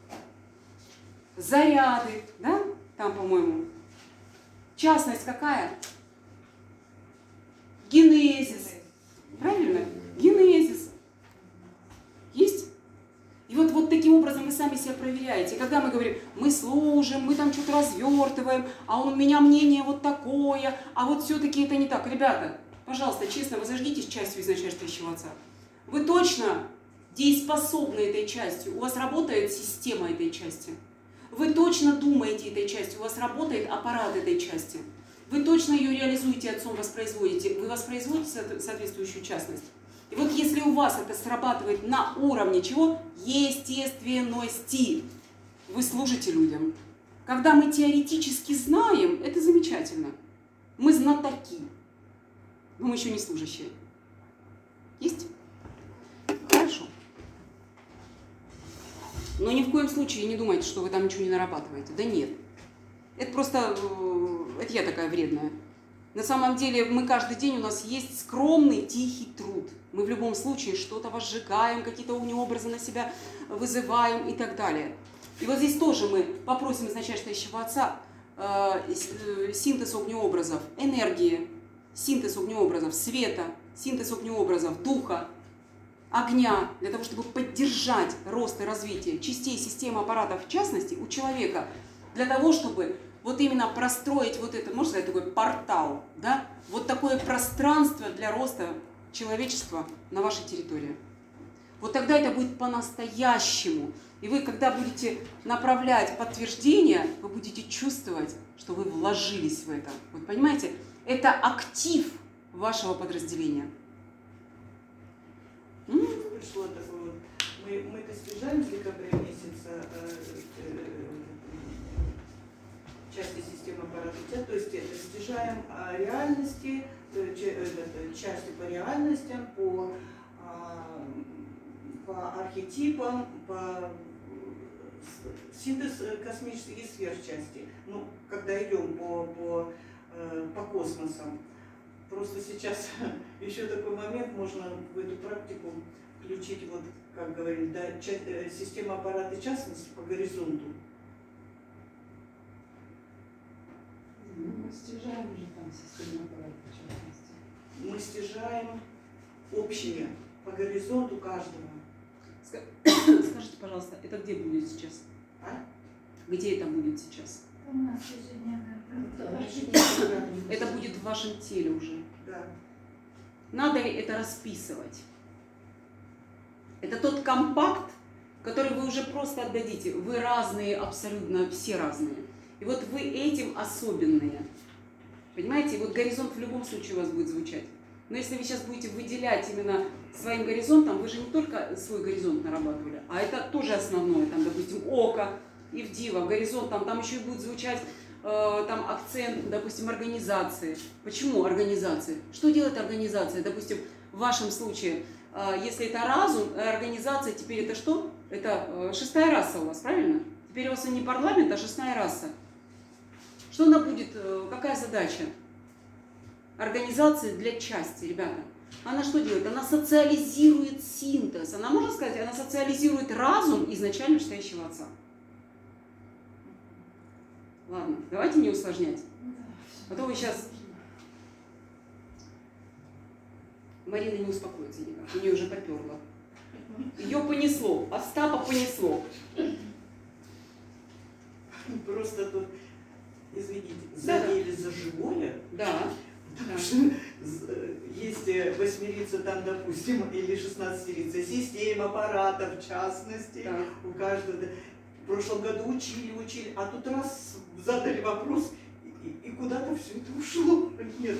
Заряды. Да? Там, по-моему. Частность какая? Генезис. Правильно? Генезис. Есть? И вот таким образом вы сами себя проверяете. И когда мы говорим, мы служим, мы там что-то развертываем, а у меня мнение вот такое, а вот все-таки это не так. Ребята, пожалуйста, честно, вы зажгитесь частью изначальствующего отца. Вы точно дееспособны этой частью, у вас работает система этой части. Вы точно думаете этой частью, у вас работает аппарат этой части. Вы точно ее реализуете, отцом воспроизводите. Вы воспроизводите соответствующую частность. И вот если у вас это срабатывает на уровне чего? Естественности. Вы служите людям. Когда мы теоретически знаем, это замечательно. Мы знатоки. Но мы еще не служащие. Есть? Хорошо. Но ни в коем случае не думайте, что вы там ничего не нарабатываете. Да нет. Это просто, это я такая вредная. На самом деле мы каждый день, у нас есть скромный, тихий труд. Мы в любом случае что-то возжигаем, какие-то огнеобразы на себя вызываем и так далее. И вот здесь тоже мы попросим изначальствующего отца синтез огнеобразов, энергии, синтез огнеобразов, света, синтез огнеобразов, духа, огня, для того, чтобы поддержать рост и развитие частей системы аппаратов, в частности, у человека, для того, чтобы вот именно простроить вот это, можно сказать, такой портал, да? Вот такое пространство для роста человечества на вашей территории. Вот тогда это будет по-настоящему. И вы, когда будете направлять подтверждение, вы будете чувствовать, что вы вложились в это. Вот понимаете, это актив вашего подразделения. Пришло такое вот. Мы достигаем с декабря месяца части системы аппарата тела, то есть достижаем реальности, части по реальностям, по архетипам, по синтез космических и сверхчасти. Ну, когда идем по космосам. Просто сейчас еще такой момент, можно в эту практику включить, вот, как говорили, да, система аппарата частности по горизонту. Мы стяжаем же там систему аппарата частности. Мы стяжаем общими по горизонту каждого. Скажите, пожалуйста, это где будет сейчас? А? Где это будет сейчас? У нас ежедневная Да. Это будет в вашем теле уже. Да. Надо ли это расписывать? Это тот компакт, который вы уже просто отдадите. Вы разные, абсолютно все разные. И вот вы этим особенные. Понимаете? Вот горизонт в любом случае у вас будет звучать. Но если вы сейчас будете выделять именно своим горизонтом, вы же не только свой горизонт нарабатывали, а это тоже основное. Там, допустим, око, Ивдива, горизонт, там еще и будет звучать там акцент, допустим, организации. Почему организации? Что делает организация? Допустим, в вашем случае, если это разум, организация теперь это что? Это шестая раса у вас, правильно? Теперь у вас не парламент, а шестая раса. Что она будет, какая задача? Организация для части, ребята. Она что делает? Она социализирует синтез. Она, можно сказать, она социализирует разум изначально стоящего отца. Ладно, давайте не усложнять. А то вы сейчас... Марина не успокоится никак, у нее уже поперло. Ее понесло, Остапа понесло. Просто тут, извините, Да. задели за живое. Да. Потому что есть восьмерица там, допустим, или 16-рица, система аппарата в частности, Так. у каждого. В прошлом году учили, а тут раз задали вопрос, и куда-то все это ушло. Нет.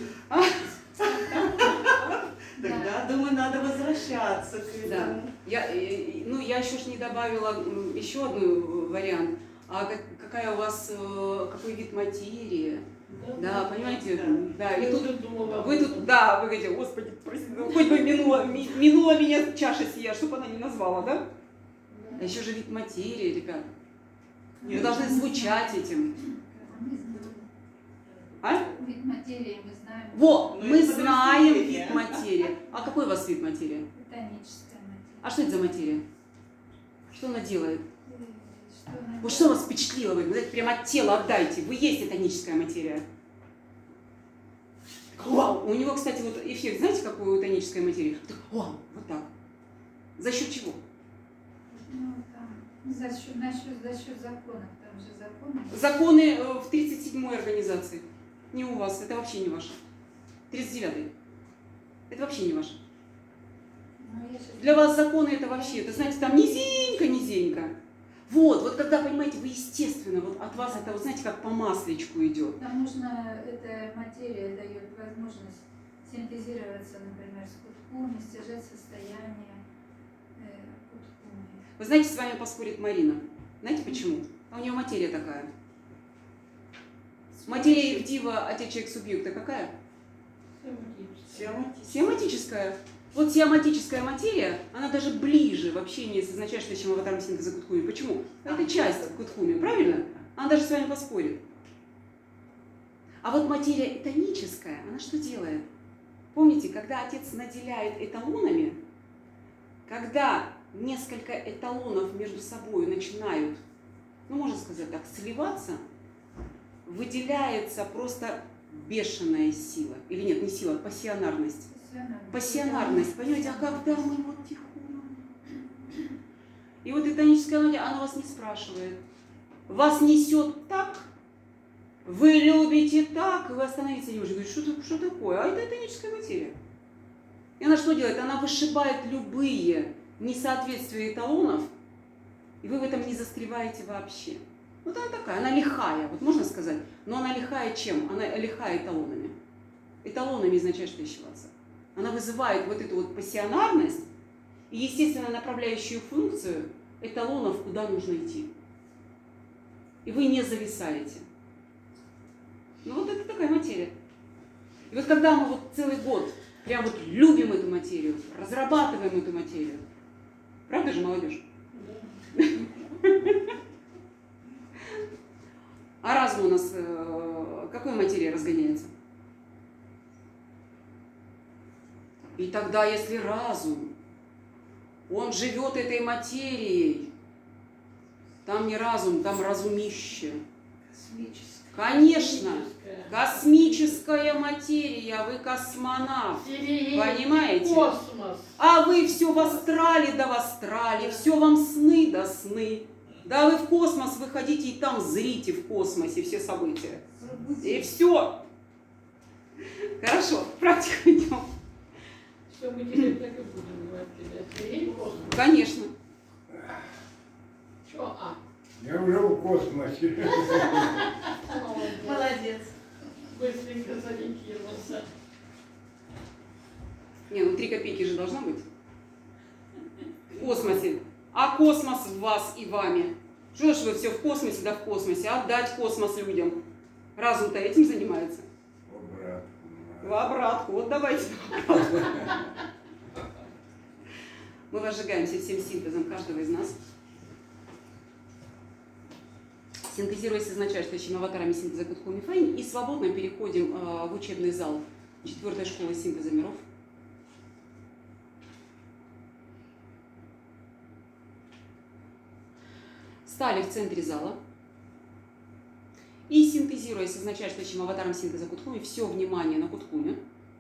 Тогда, думаю, надо возвращаться к этому. Да. Я еще ж не добавила еще одну вариант. А какая у вас, какой вид материи? Да, понимаете? Да, и тут вы тут, да, вы говорите, Господи, прости, ну, хоть бы минула меня чаша сия, чтобы она не назвала, да? А еще же вид материи, ребят. Вы должны звучать этим. Мы знаем. А? Вид материи мы знаем. Вот, Ну, мы это знаем подразделение. вид материи. А какой у вас вид материи? Тоническая материя. А что это за материя? Что она делает? Что она Вот что вас впечатлило? Вы знаете, прямо от тела отдайте. Вы есть тоническая материя. Вау! У него, кстати, вот эффект, знаете, какой у тонической материи? Вау, вот так. За счет чего? Ну, там, за счет законов, там же законы. Законы в 37-й организации. Не у вас, это вообще не ваше. 39-й. Это вообще не ваше. Ну, я щас- Для вас законы это вообще, это, знаете, там низенько. Вот когда, понимаете, вы естественно, вот от вас это, вот знаете, как по масличку идет. Там нужно, эта материя дает возможность синтезироваться, например, с кутками, стяжать состояние кутками. Вы знаете, с вами поспорит Марина. Знаете почему? А у нее материя такая. Материя Ивдива, отец человек субъекта какая? Сиоматическая. Вот сиоматическая материя, она даже ближе в общении с изначальным, чем аватаром синтеза Кутхуми. Почему? Это часть Кутхуми, правильно? Она даже с вами поспорит. А вот материя этоническая, она что делает? Помните, когда отец наделяет эталонами, когда несколько эталонов между собой начинают, ну, можно сказать так, сливаться, выделяется просто бешеная сила. Или нет, не сила, пассионарность. Пассионарность, понимаете, а когда мы вот тихонько. И вот этоническая материя, она вас не спрашивает. Вас несет так, вы любите так, и вы остановиться не можете. Говорите, что такое? А это этоническая материя. И она что делает? Она вышибает любые несоответствия эталонов, и вы в этом не застреваете вообще. Вот она такая, она лихая, вот можно сказать, но она лихая чем? Она лихая эталонами. Эталонами изначально ощущаться. Она вызывает вот эту вот пассионарность, и, естественно, направляющую функцию эталонов, куда нужно идти. И вы не зависаете. Ну вот это такая материя. И вот когда мы вот целый год прям вот любим эту материю, разрабатываем эту материю, правда же, молодежь? А разум у нас какой материи разгоняется? И тогда, если разум, он живет этой материей, там не разум, там разумище. Космическая. Конечно, космическая материя, вы космонавт, понимаете? Космос. А вы все в астрале да в астрале, все вам сны да сны. Да вы в космос выходите и там зрите в космосе все события. И все. Хорошо, в практику идем. Что мы теперь так и будем говорить, ребят? Космос. Конечно. Что? Я уже в космосе. Молодец. Быстренько сориентировался. Не, ну 3 копейки же должно быть. В космосе. А космос в вас и вами. Что ж вы все в космосе, да в космосе. Отдать космос людям. Разум-то этим занимается. В обратку. Вот давайте. Мы возжигаемся всем синтезом каждого из нас. Синтезируясь изначальствующими аватарами синтеза Кутху Мифейн, и свободно переходим в учебный зал 4-й школы синтеза миров. Стали в центре зала. И синтезируя с изначальствующим аватаром синтеза Кутхуми, все внимание на Кутхуме.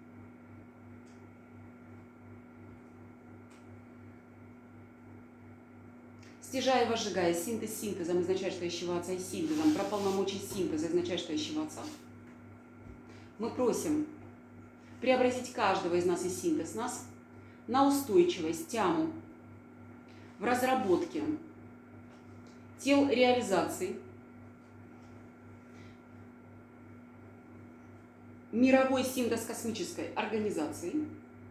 Стяжая и возжигая синтез синтезом изначальствующего отца и синтезом про полномочий синтеза изначальствующего отца, мы просим преобразить каждого из нас и синтез нас на устойчивость, тяму в разработке тел реализации мировой синтез космической организации.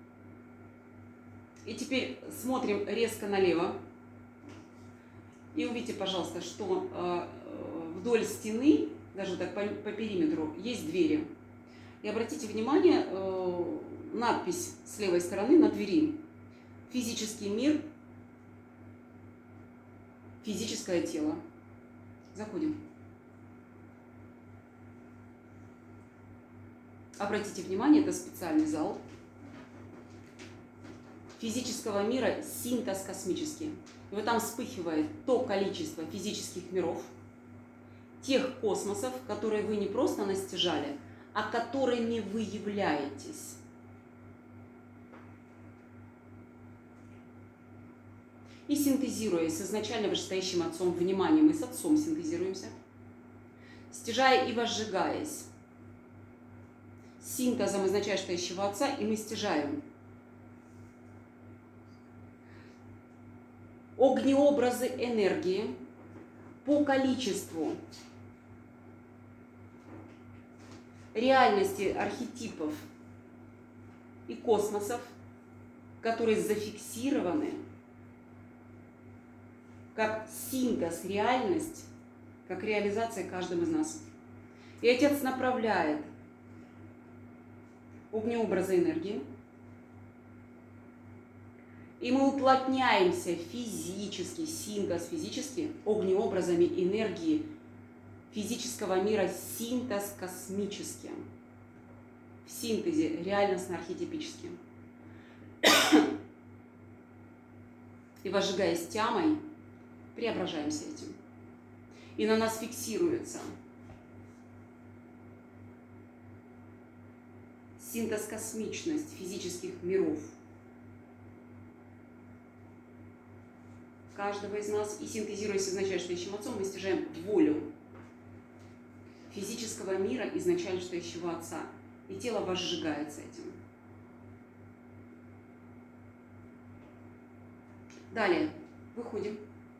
И теперь смотрим резко налево. И увидите, пожалуйста, что вдоль стены, даже так по периметру, есть двери. И обратите внимание, надпись с левой стороны на двери. Физический мир, физическое тело. Заходим. Обратите внимание, это специальный зал физического мира, синтез космический. И вот там вспыхивает то количество физических миров, тех космосов, которые вы не просто настижали, а которыми вы являетесь. И синтезируясь с изначально вышестоящим отцом вниманием, мы с отцом синтезируемся, стяжая и возжигаясь синтезом изначальствующего отца, и мы стяжаем огнеобразы энергии по количеству реальности архетипов и космосов, которые зафиксированы как синтез, реальность, как реализация каждым из нас. И Отец направляет огнеобразы энергии, и мы уплотняемся физически, синтез физически, огнеобразами энергии физического мира, синтез космическим, в синтезе реальностно-архетипическим. И возжигаясь тямой, преображаемся этим. И на нас фиксируется синтез космичность физических миров каждого из нас. И синтезируясь изначальствующим отцом, мы стяжаем волю физического мира изначальствующего отца. И тело возжигается этим. Далее. Выходим.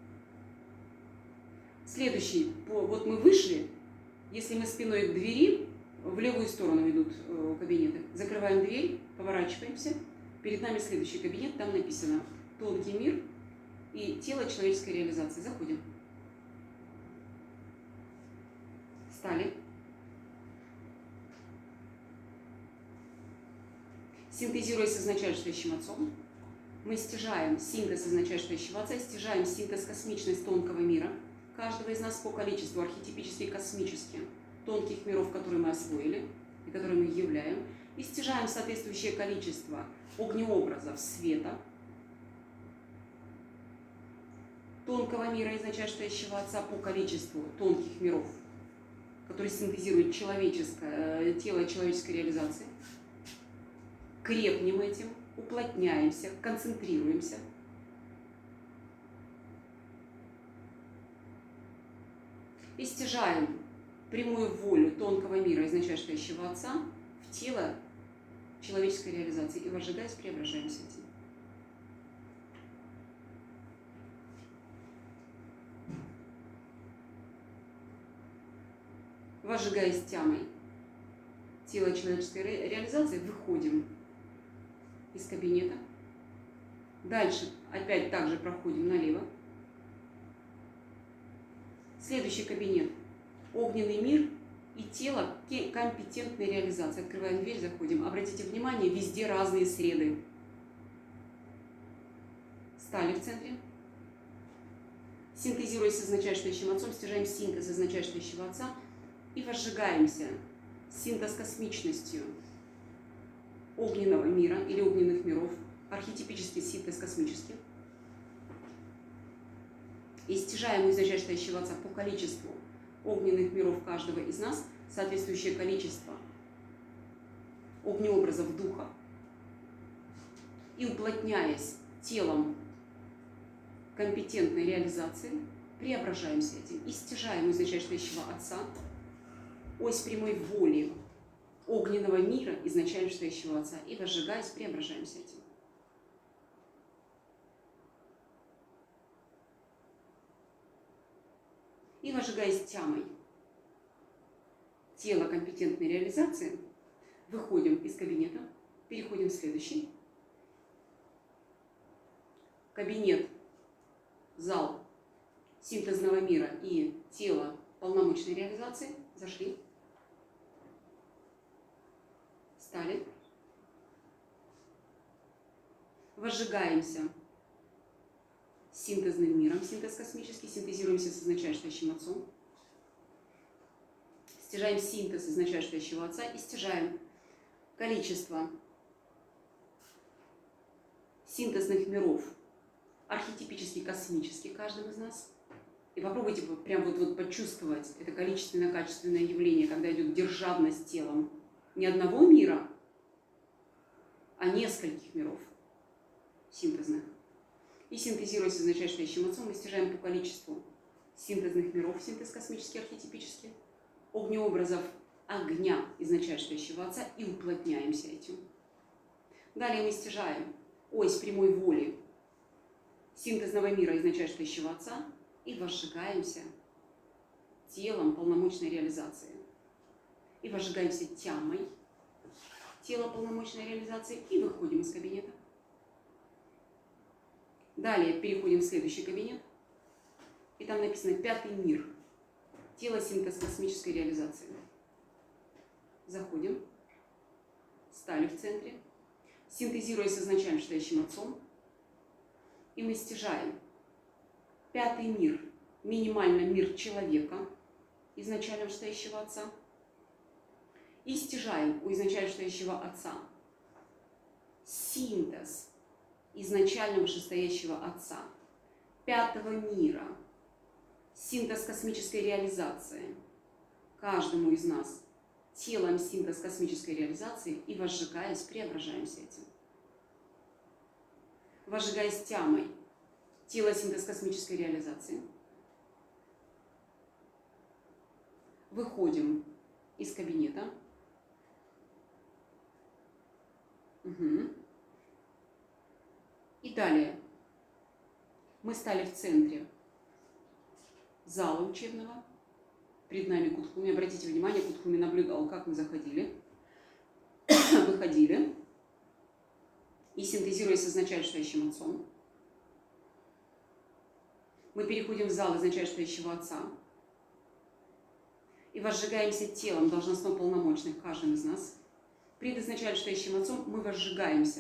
Следующий. Вот мы вышли. Если мы спиной к двери, в левую сторону идут кабинеты. Закрываем дверь, поворачиваемся. Перед нами следующий кабинет. Там написано тонкий мир и тело человеческой реализации. Заходим. Встали. Синтезируя с изначальствующим Отцом, мы стяжаем синтез изначальствующего Отца, стяжаем синтез космичность тонкого мира, каждого из нас по количеству архетипически и космически тонких миров, которые мы освоили и которые мы являем, и стяжаем соответствующее количество огнеобразов света, тонкого мира изначальствующего Отца по количеству тонких миров, которые синтезируют человеческое тело человеческой реализации. Крепнем этим, уплотняемся, концентрируемся. И стяжаем прямую волю тонкого мира, изначальствующего Отца, в тело человеческой реализации. И, возжигаясь, преображаемся этим. Возжигаясь тямой тела человеческой реализации, выходим из кабинета. Дальше опять также проходим налево. Следующий кабинет. Огненный мир и тело компетентной реализации. Открываем дверь, заходим. Обратите внимание, везде разные среды. Стали в центре. Синтезируясь с изначальствующим Отцом, стяжаем синтез изначальствующего Отца и возжигаемся. Синтез космичностью огненного мира или огненных миров, архетипический синтез космический. И стяжаем у изначальствующего Отца по количеству огненных миров каждого из нас соответствующее количество огнеобразов духа. И уплотняясь телом компетентной реализации, преображаемся этим. И стяжаем у изначальствующего Отца ось прямой воли огненного мира, изначальствующего Отца, и возжигаясь, преображаемся этим. И возжигаясь тямой тела компетентной реализации, выходим из кабинета, переходим в следующий. Кабинет, зал синтезного мира и тело полномочной реализации. Зашли. Стали. Возжигаемся синтезным миром, синтез космический, синтезируемся с изначальствующим Отцом. Стяжаем синтез изначальствующего Отца и стяжаем количество синтезных миров, архетипически космических каждым из нас. И попробуйте прям вот почувствовать это количественно-качественное явление, когда идет державность телом не одного мира, а нескольких миров синтезных. И синтезируясь с изначальствующим Отцом, мы стяжаем по количеству синтезных миров, синтез космический, архетипический, огнеобразов огня изначальствующего Отца и уплотняемся этим. Далее мы стяжаем ось прямой воли синтезного мира изначальствующего Отца и возжигаемся телом полномочной реализации. И возжигаемся тямой тела полномочной реализации и выходим из кабинета. Далее переходим в следующий кабинет. И там написано «Пятый мир. Тело синтез космической реализации». Заходим. Стали в центре. Синтезируясь с изначальствующим Отцом. И мы стяжаем пятый мир, минимально мир человека, изначально стоящего Отца. И стяжаем у изначально стоящего Отца синтез изначально вышестоящего Отца, пятого мира, синтез космической реализации каждому из нас, телом синтез космической реализации и возжигаясь, преображаемся этим. Возжигаясь тямой, тело синтез космической реализации. Выходим из кабинета. И далее мы стали в центре зала учебного. Перед нами Кутхуми. Обратите внимание, Кутхуми наблюдал, как мы заходили, выходили. И синтезируясь с изначально стоящим Отцом, Мы переходим в зал изначально стоящего Отца и возжигаемся телом должностно полномочных каждым из нас. Пред изначально стоящим Отцом мы возжигаемся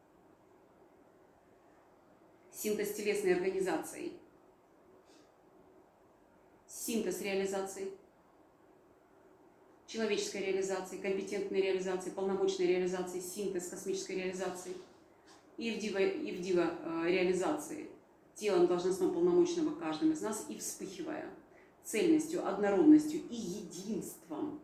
синтез телесной организацией, синтез реализации, человеческой реализации, компетентной реализации, полномочной реализации, синтез космической реализации и в дива реализации телом должностно полномочного каждым из нас и вспыхивая цельностью, однородностью и единством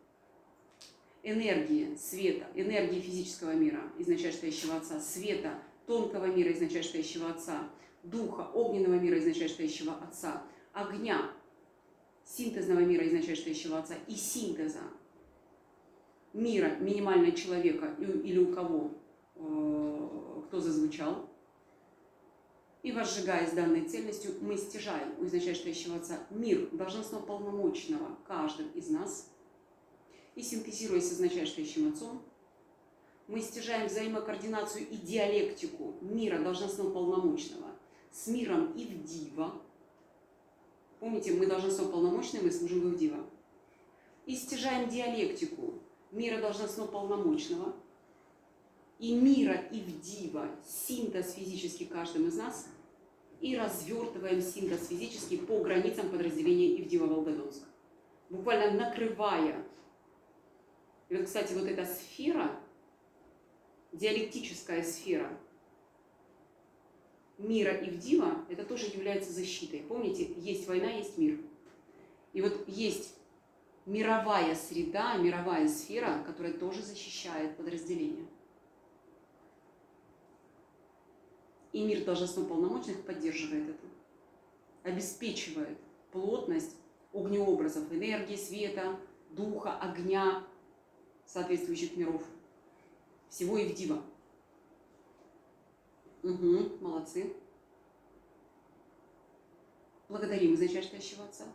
энергии света, энергии физического мира, изначально стоящего Отца, света, тонкого мира, изначально стоящего Отца, духа, огненного мира, изначально стоящего Отца, огня, синтезного мира, изначально стоящего Отца и синтеза мира минимального человека или у кого, кто зазвучал. И возжигаясь данной цельностью, мы стяжаем у изначально стоящего Отца мир должностно полномочного каждым из нас. И синтезируясь с изначально стоящим Отцом, мы стяжаем взаимокоординацию и диалектику мира должностно полномочного с миром Ивдива. Помните, мы должностно полномочные, мы служим в Ивдива. И стяжаем диалектику мира должностно полномочного и мира Ивдива, синтез физический каждым из нас, и развертываем синтез физический по границам подразделения Ивдива-Волгодонск, буквально накрывая. И вот, кстати, вот эта сфера, диалектическая сфера мира Ивдива, это тоже является защитой. Помните, есть война, есть мир. И вот есть мировая среда, мировая сфера, которая тоже защищает подразделение. И мир должностно полномочных поддерживает это, обеспечивает плотность огнеобразов, энергии, света, духа, огня соответствующих миров, всего Ивдива. Угу, молодцы. Благодарим изначально стоящего Отца.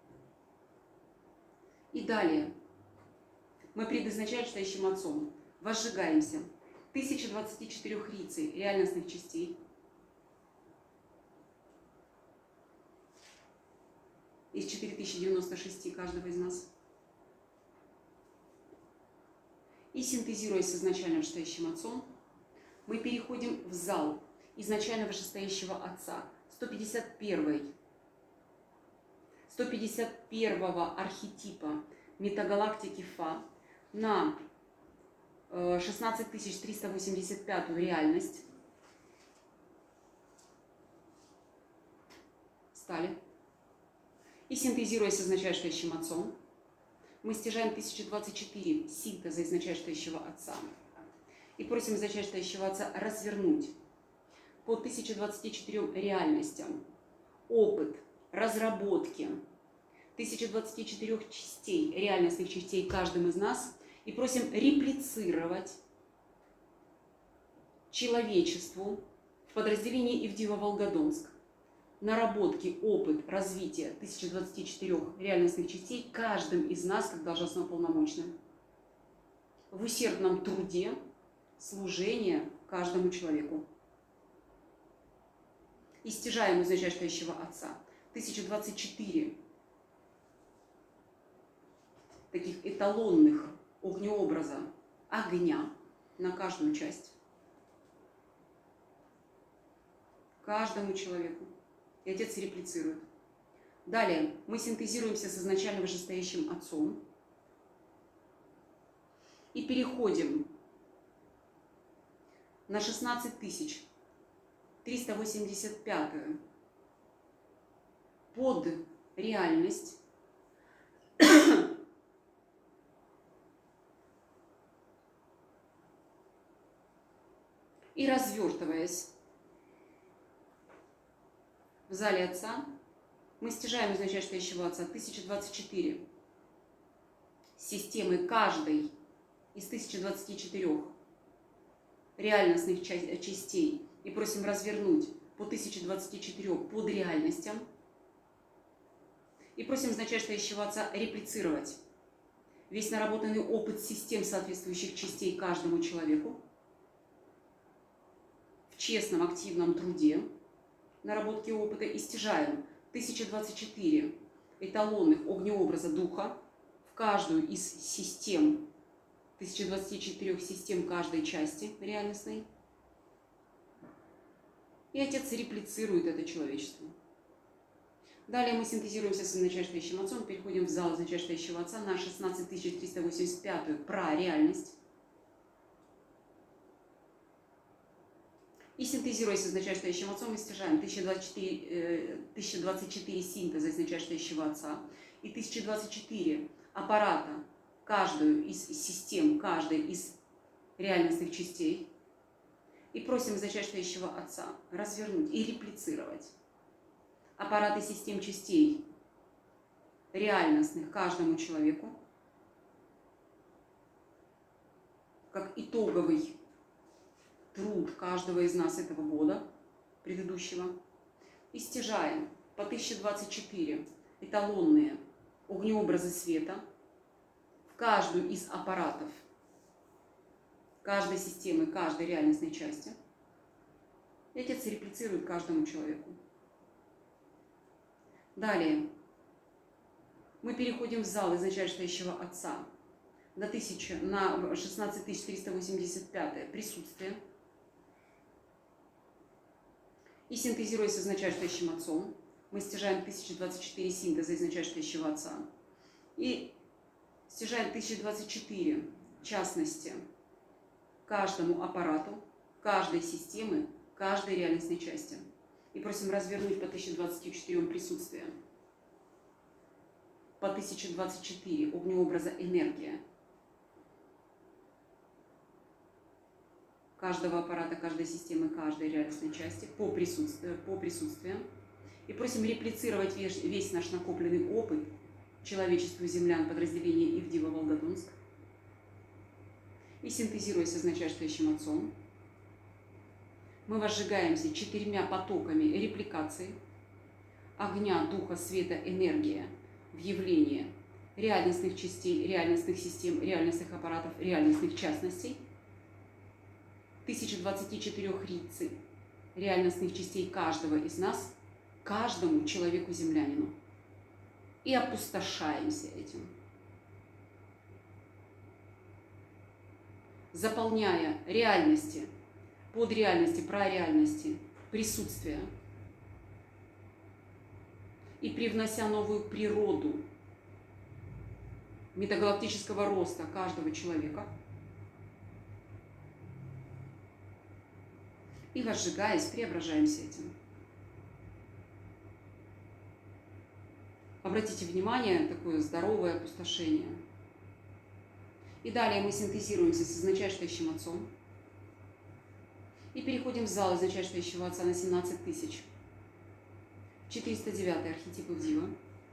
И далее мы пред изначально стоящим Отцом возжигаемся 1024 рицей реальностных частей из 4096 каждого из нас. И синтезируясь с изначально вышестоящим Отцом, мы переходим в зал изначально вышестоящего Отца, 151-го архетипа метагалактики Фа на 16385 реальность. Встали. И синтезируясь с изначально стоящим Отцом, мы стяжаем 1024 синтеза изначально стоящего Отца. И просим изначально стоящего Отца развернуть по 1024 реальностям опыт разработки 1024 частей, реальностных частей каждым из нас. И просим реплицировать человечеству в подразделении Ивдива-Волгодонск наработки, опыт развития 1024 реальностных частей каждым из нас, как должностно полномочным, в усердном труде служения каждому человеку. И стяжаем изначально стоящего Отца 1024 таких эталонных огнеобраза огня на каждую часть, каждому человеку. И Отец реплицирует. Далее мы синтезируемся с изначально вышестоящим Отцом и переходим на 16385 под реальность и развертываясь в зале Отца, мы стяжаем изначально стоящего Отца 1024 системы каждой из 1024 реальностных частей и просим развернуть по 1024 под реальностям и просим изначально стоящего Отца реплицировать весь наработанный опыт систем соответствующих частей каждому человеку в честном, активном труде наработки опыта и стяжаем 1024 эталонных огнеобраза духа в каждую из систем, 1024 систем каждой части реальностной. И Отец реплицирует это человечеству. Далее мы синтезируемся с изначальствующим Отцом, переходим в зал изначальствующего Отца на 16385 про-реальность. И синтезируясь с изначальствующим Отцом, мы стяжаем 1024 синтеза изначальствующего Отца и 1024 аппарата, каждую из систем, каждой из реальностных частей. И просим изначальствующего Отца развернуть и реплицировать аппараты систем частей реальностных каждому человеку, как итоговый труд каждого из нас этого года предыдущего. И стяжаем по 1024 эталонные огнеобразы света в каждую из аппаратов каждой системы, каждой реальностной части. И Отец реплицирует каждому человеку. Далее мы переходим в зал изначальствующего Отца на 16385 присутствие. И синтезируясь с изначальствующим Отцом, мы стяжаем 1024 синтеза изначальствующего Отца. И стяжаем 1024 частности каждому аппарату, каждой системы, каждой реальностной части. И просим развернуть по 1024 присутствия, по 1024 огнеобраза энергия каждого аппарата, каждой системы, каждой реальностной части по присутствиям. И просим реплицировать весь наш накопленный опыт человечеству землян подразделения Ивдива Волгодонск. И синтезируясь с изначальствующим Отцом, мы возжигаемся 4 потоками репликации огня, духа, света, энергия в явление реальностных частей, реальностных систем, реальностных аппаратов, реальностных частностей, 1024 рицей реальностных частей каждого из нас, каждому человеку-землянину. И опустошаемся этим, заполняя реальности, подреальности, прореальности, присутствия и привнося новую природу метагалактического роста каждого человека. И возжигаясь, преображаемся этим. Обратите внимание, такое здоровое опустошение. И далее мы синтезируемся с изначальствующим Отцом. И переходим в зал изначальствующего Отца на 17000. 409 архетип Ивдива.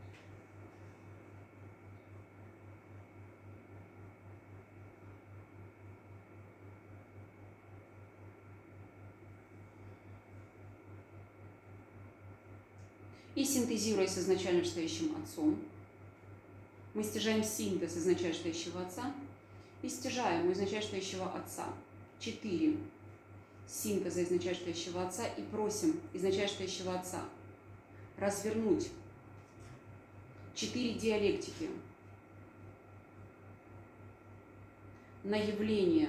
И синтезируя с изначальствующим Отцом, мы стяжаем синтез изначальствующего Отца и стяжаем у изначальствующего Отца 4 синтеза изначальствующего Отца и просим изначальствующего Отца развернуть 4 диалектики на явление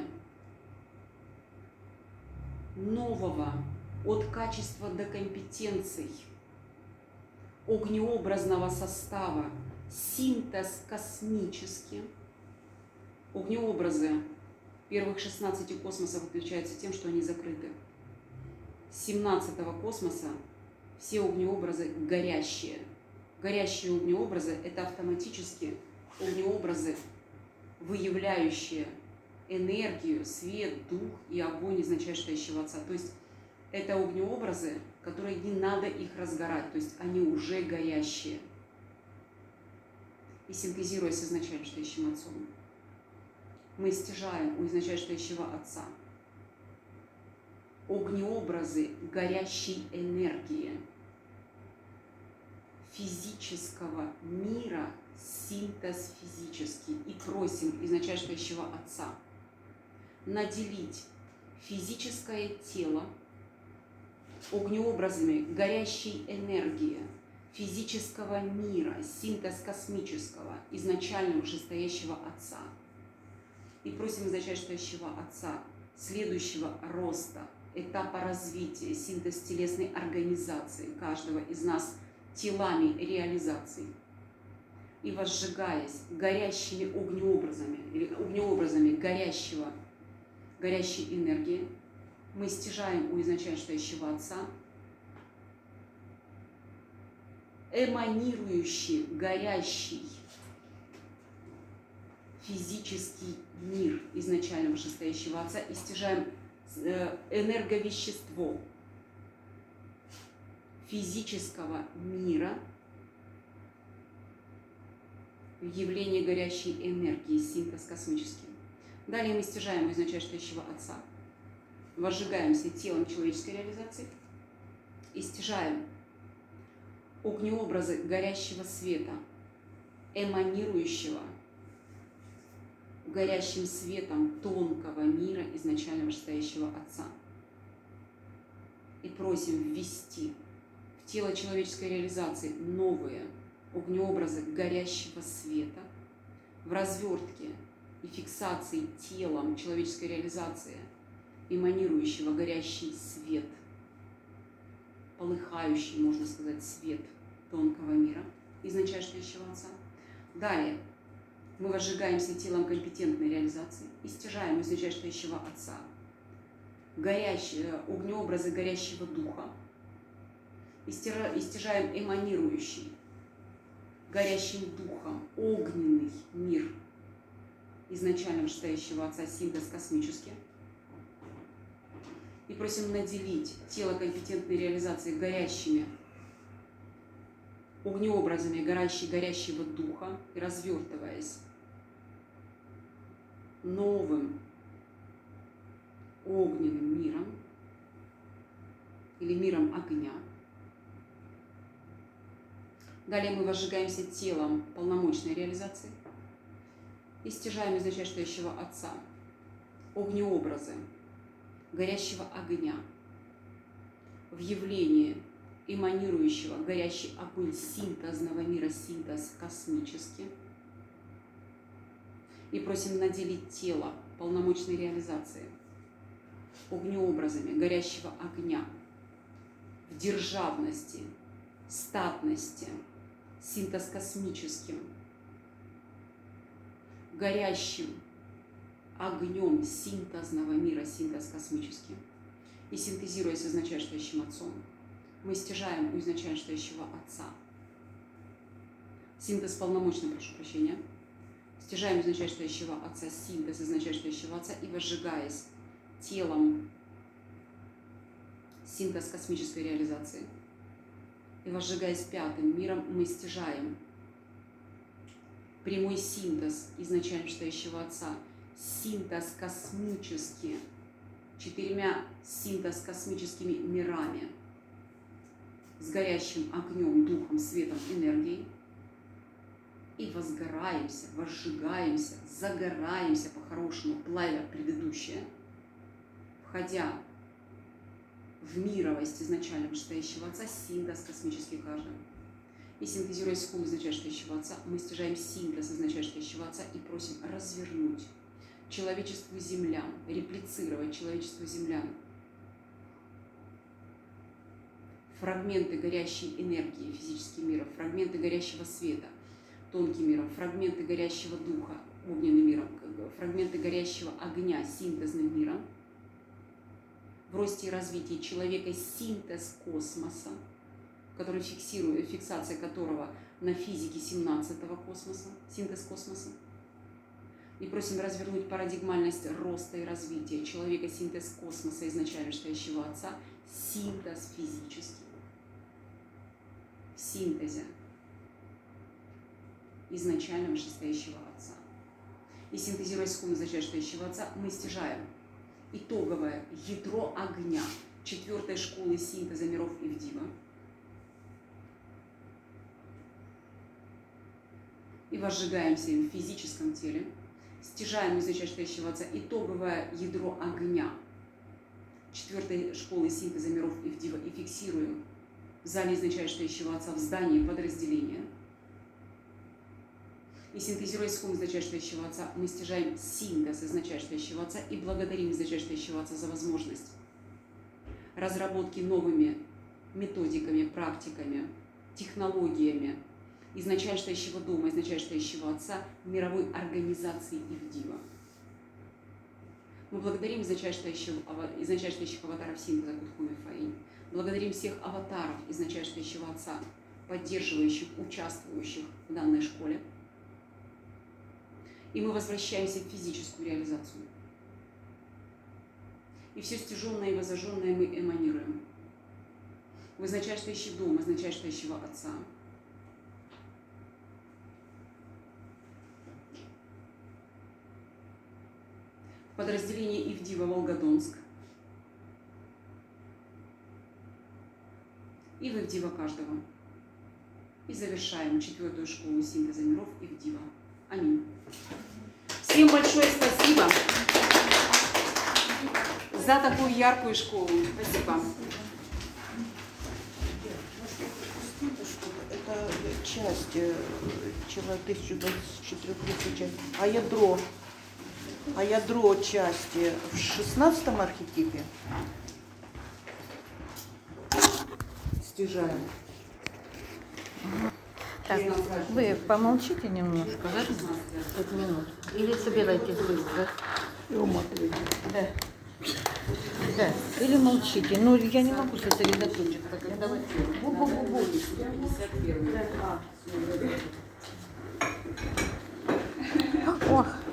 нового от качества до компетенций огнеобразного состава, синтез космический. Огнеобразы первых 16 космосов отличаются тем, что они закрыты. С 17-го космоса все огнеобразы горящие. Горящие огнеобразы – это автоматически огнеобразы, выявляющие энергию, свет, дух и огонь изначальствующего Отца. То есть это огнеобразы, которые не надо их разгорать, то есть они уже горящие. И синтезируя с изначальствующим Отцом, мы стяжаем у изначальствующего Отца огнеобразы горящей энергии физического мира, синтез физический, и просим изначальствующего Отца наделить физическое тело огнеобразами горящей энергии физического мира, синтез космического, изначально вышестоящего Отца. И просим изначальствующего Отца следующего роста, этапа развития, синтез телесной организации каждого из нас телами реализации. И возжигаясь горящими огнеобразами, или огнеобразами горящей энергии, мы стяжаем у изначальствующего Отца эманирующий, горящий физический мир изначально вышестоящего Отца и стяжаем энерговещество физического мира в явлении горящей энергии, синтез космический. Далее мы стяжаем у изначальствующего Отца, возжигаемся телом человеческой реализации и стяжаем огнеобразы горящего света, эманирующего горящим светом тонкого мира изначально вышестоящего Отца. И просим ввести в тело человеческой реализации новые огнеобразы горящего света в развертке и фиксации телом человеческой реализации, эманирующего горящий свет, полыхающий, можно сказать, свет тонкого мира изначальствующего Отца. Далее мы возжигаемся телом компетентной реализации и стяжаем из изначальствующего Отца огнеобразы горящего духа и стяжаем эманирующий горящим духом огненный мир изначально вышестоящего Отца, синтез космический. И просим наделить тело компетентной реализации горящими огнеобразами горящего духа и развертываясь новым огненным миром или миром огня. Далее мы возжигаемся телом полномочной реализации и стяжаем из начальствующего Отца огнеобразы горящего огня в явлении эманирующего горящий огонь синтезного мира, синтез космический. И просим наделить тело полномочной реализации огнеобразами горящего огня в державности, статности, синтез космическим, горящим огнем синтезного мира, синтез космический. И синтезируясь с изначальствующим Отцом, мы стяжаем у изначальствующего Отца синтез полномочный, прошу прощения, стяжаем из начальствующего Отца синтез из начальствующего Отца и возжигаясь телом синтез космической реализации и возжигаясь пятым миром, мы стяжаем прямой синтез из начальствующего Отца, синтез космический, 4 синтез космическими мирами с горящим огнем, духом, светом, энергией. И возгораемся, возжигаемся, загораемся по-хорошему, плавя предыдущее, входя в мировость изначально вышестоящего Отца, синтез космический каждым. И синтезируясь в изначальствующего Отца, мы стяжаем синтез изначальствующего Отца и просим развернуть человечеству землян, реплицировать человечеству землян фрагменты горящей энергии физическим миром, фрагменты горящего света тонким миром, фрагменты горящего духа огненным миром, фрагменты горящего огня синтезным миром, в росте и развитии человека синтез космоса, который фиксация которого на физике 17-го космоса, синтез космоса. И просим развернуть парадигмальность роста и развития человека, синтез космоса изначально вышестоящего Отца, синтез физический. В синтезе изначально вышестоящего Отца. И синтезируя схему изначальствующего Отца, мы стяжаем итоговое ядро огня 4-й школы синтеза миров Ивдива. И возжигаемся им в физическом теле, стяжаем из начальствующего Отца итоговое ядро огня 4-й школы синтеза миров Ивдива и фиксируем в зале изначальствующего Отца, в здании подразделения. И синтезируя ум изначальствующего Отца, мы стяжаем синтез изначальствующего Отца и благодарим изначальствующего Отца за возможность разработки новыми методиками, практиками, технологиями изначальствующего дома, изначальствующего Отца мировой организации Ивдива. Мы благодарим изначальствующих аватаров синтеза Кутхуми Фаинь. Благодарим всех аватаров изначальствующего Отца, поддерживающих, участвующих в данной школе. И мы возвращаемся в физическую реализацию. И все стяженное и возожженное мы эманируем в изначальствующий дом, изначальствующего Отца. В подразделении Ивдива Волгодонск и в Ивдива каждого. И завершаем 4-ю школу синтеза миров Ивдива. Аминь. Всем большое спасибо за такую яркую школу. Спасибо. Это часть чего 1024 часть. А ядро части в 16-м архетипе стяжаем. Так, вы помолчите немножко, да? 5 минут. Или собираетесь быстро? И уматывайте. Да. Да. Или молчите. Ну, я не могу сосредоточиться. Когда вы... Бу-бу-бу-бу. Ох.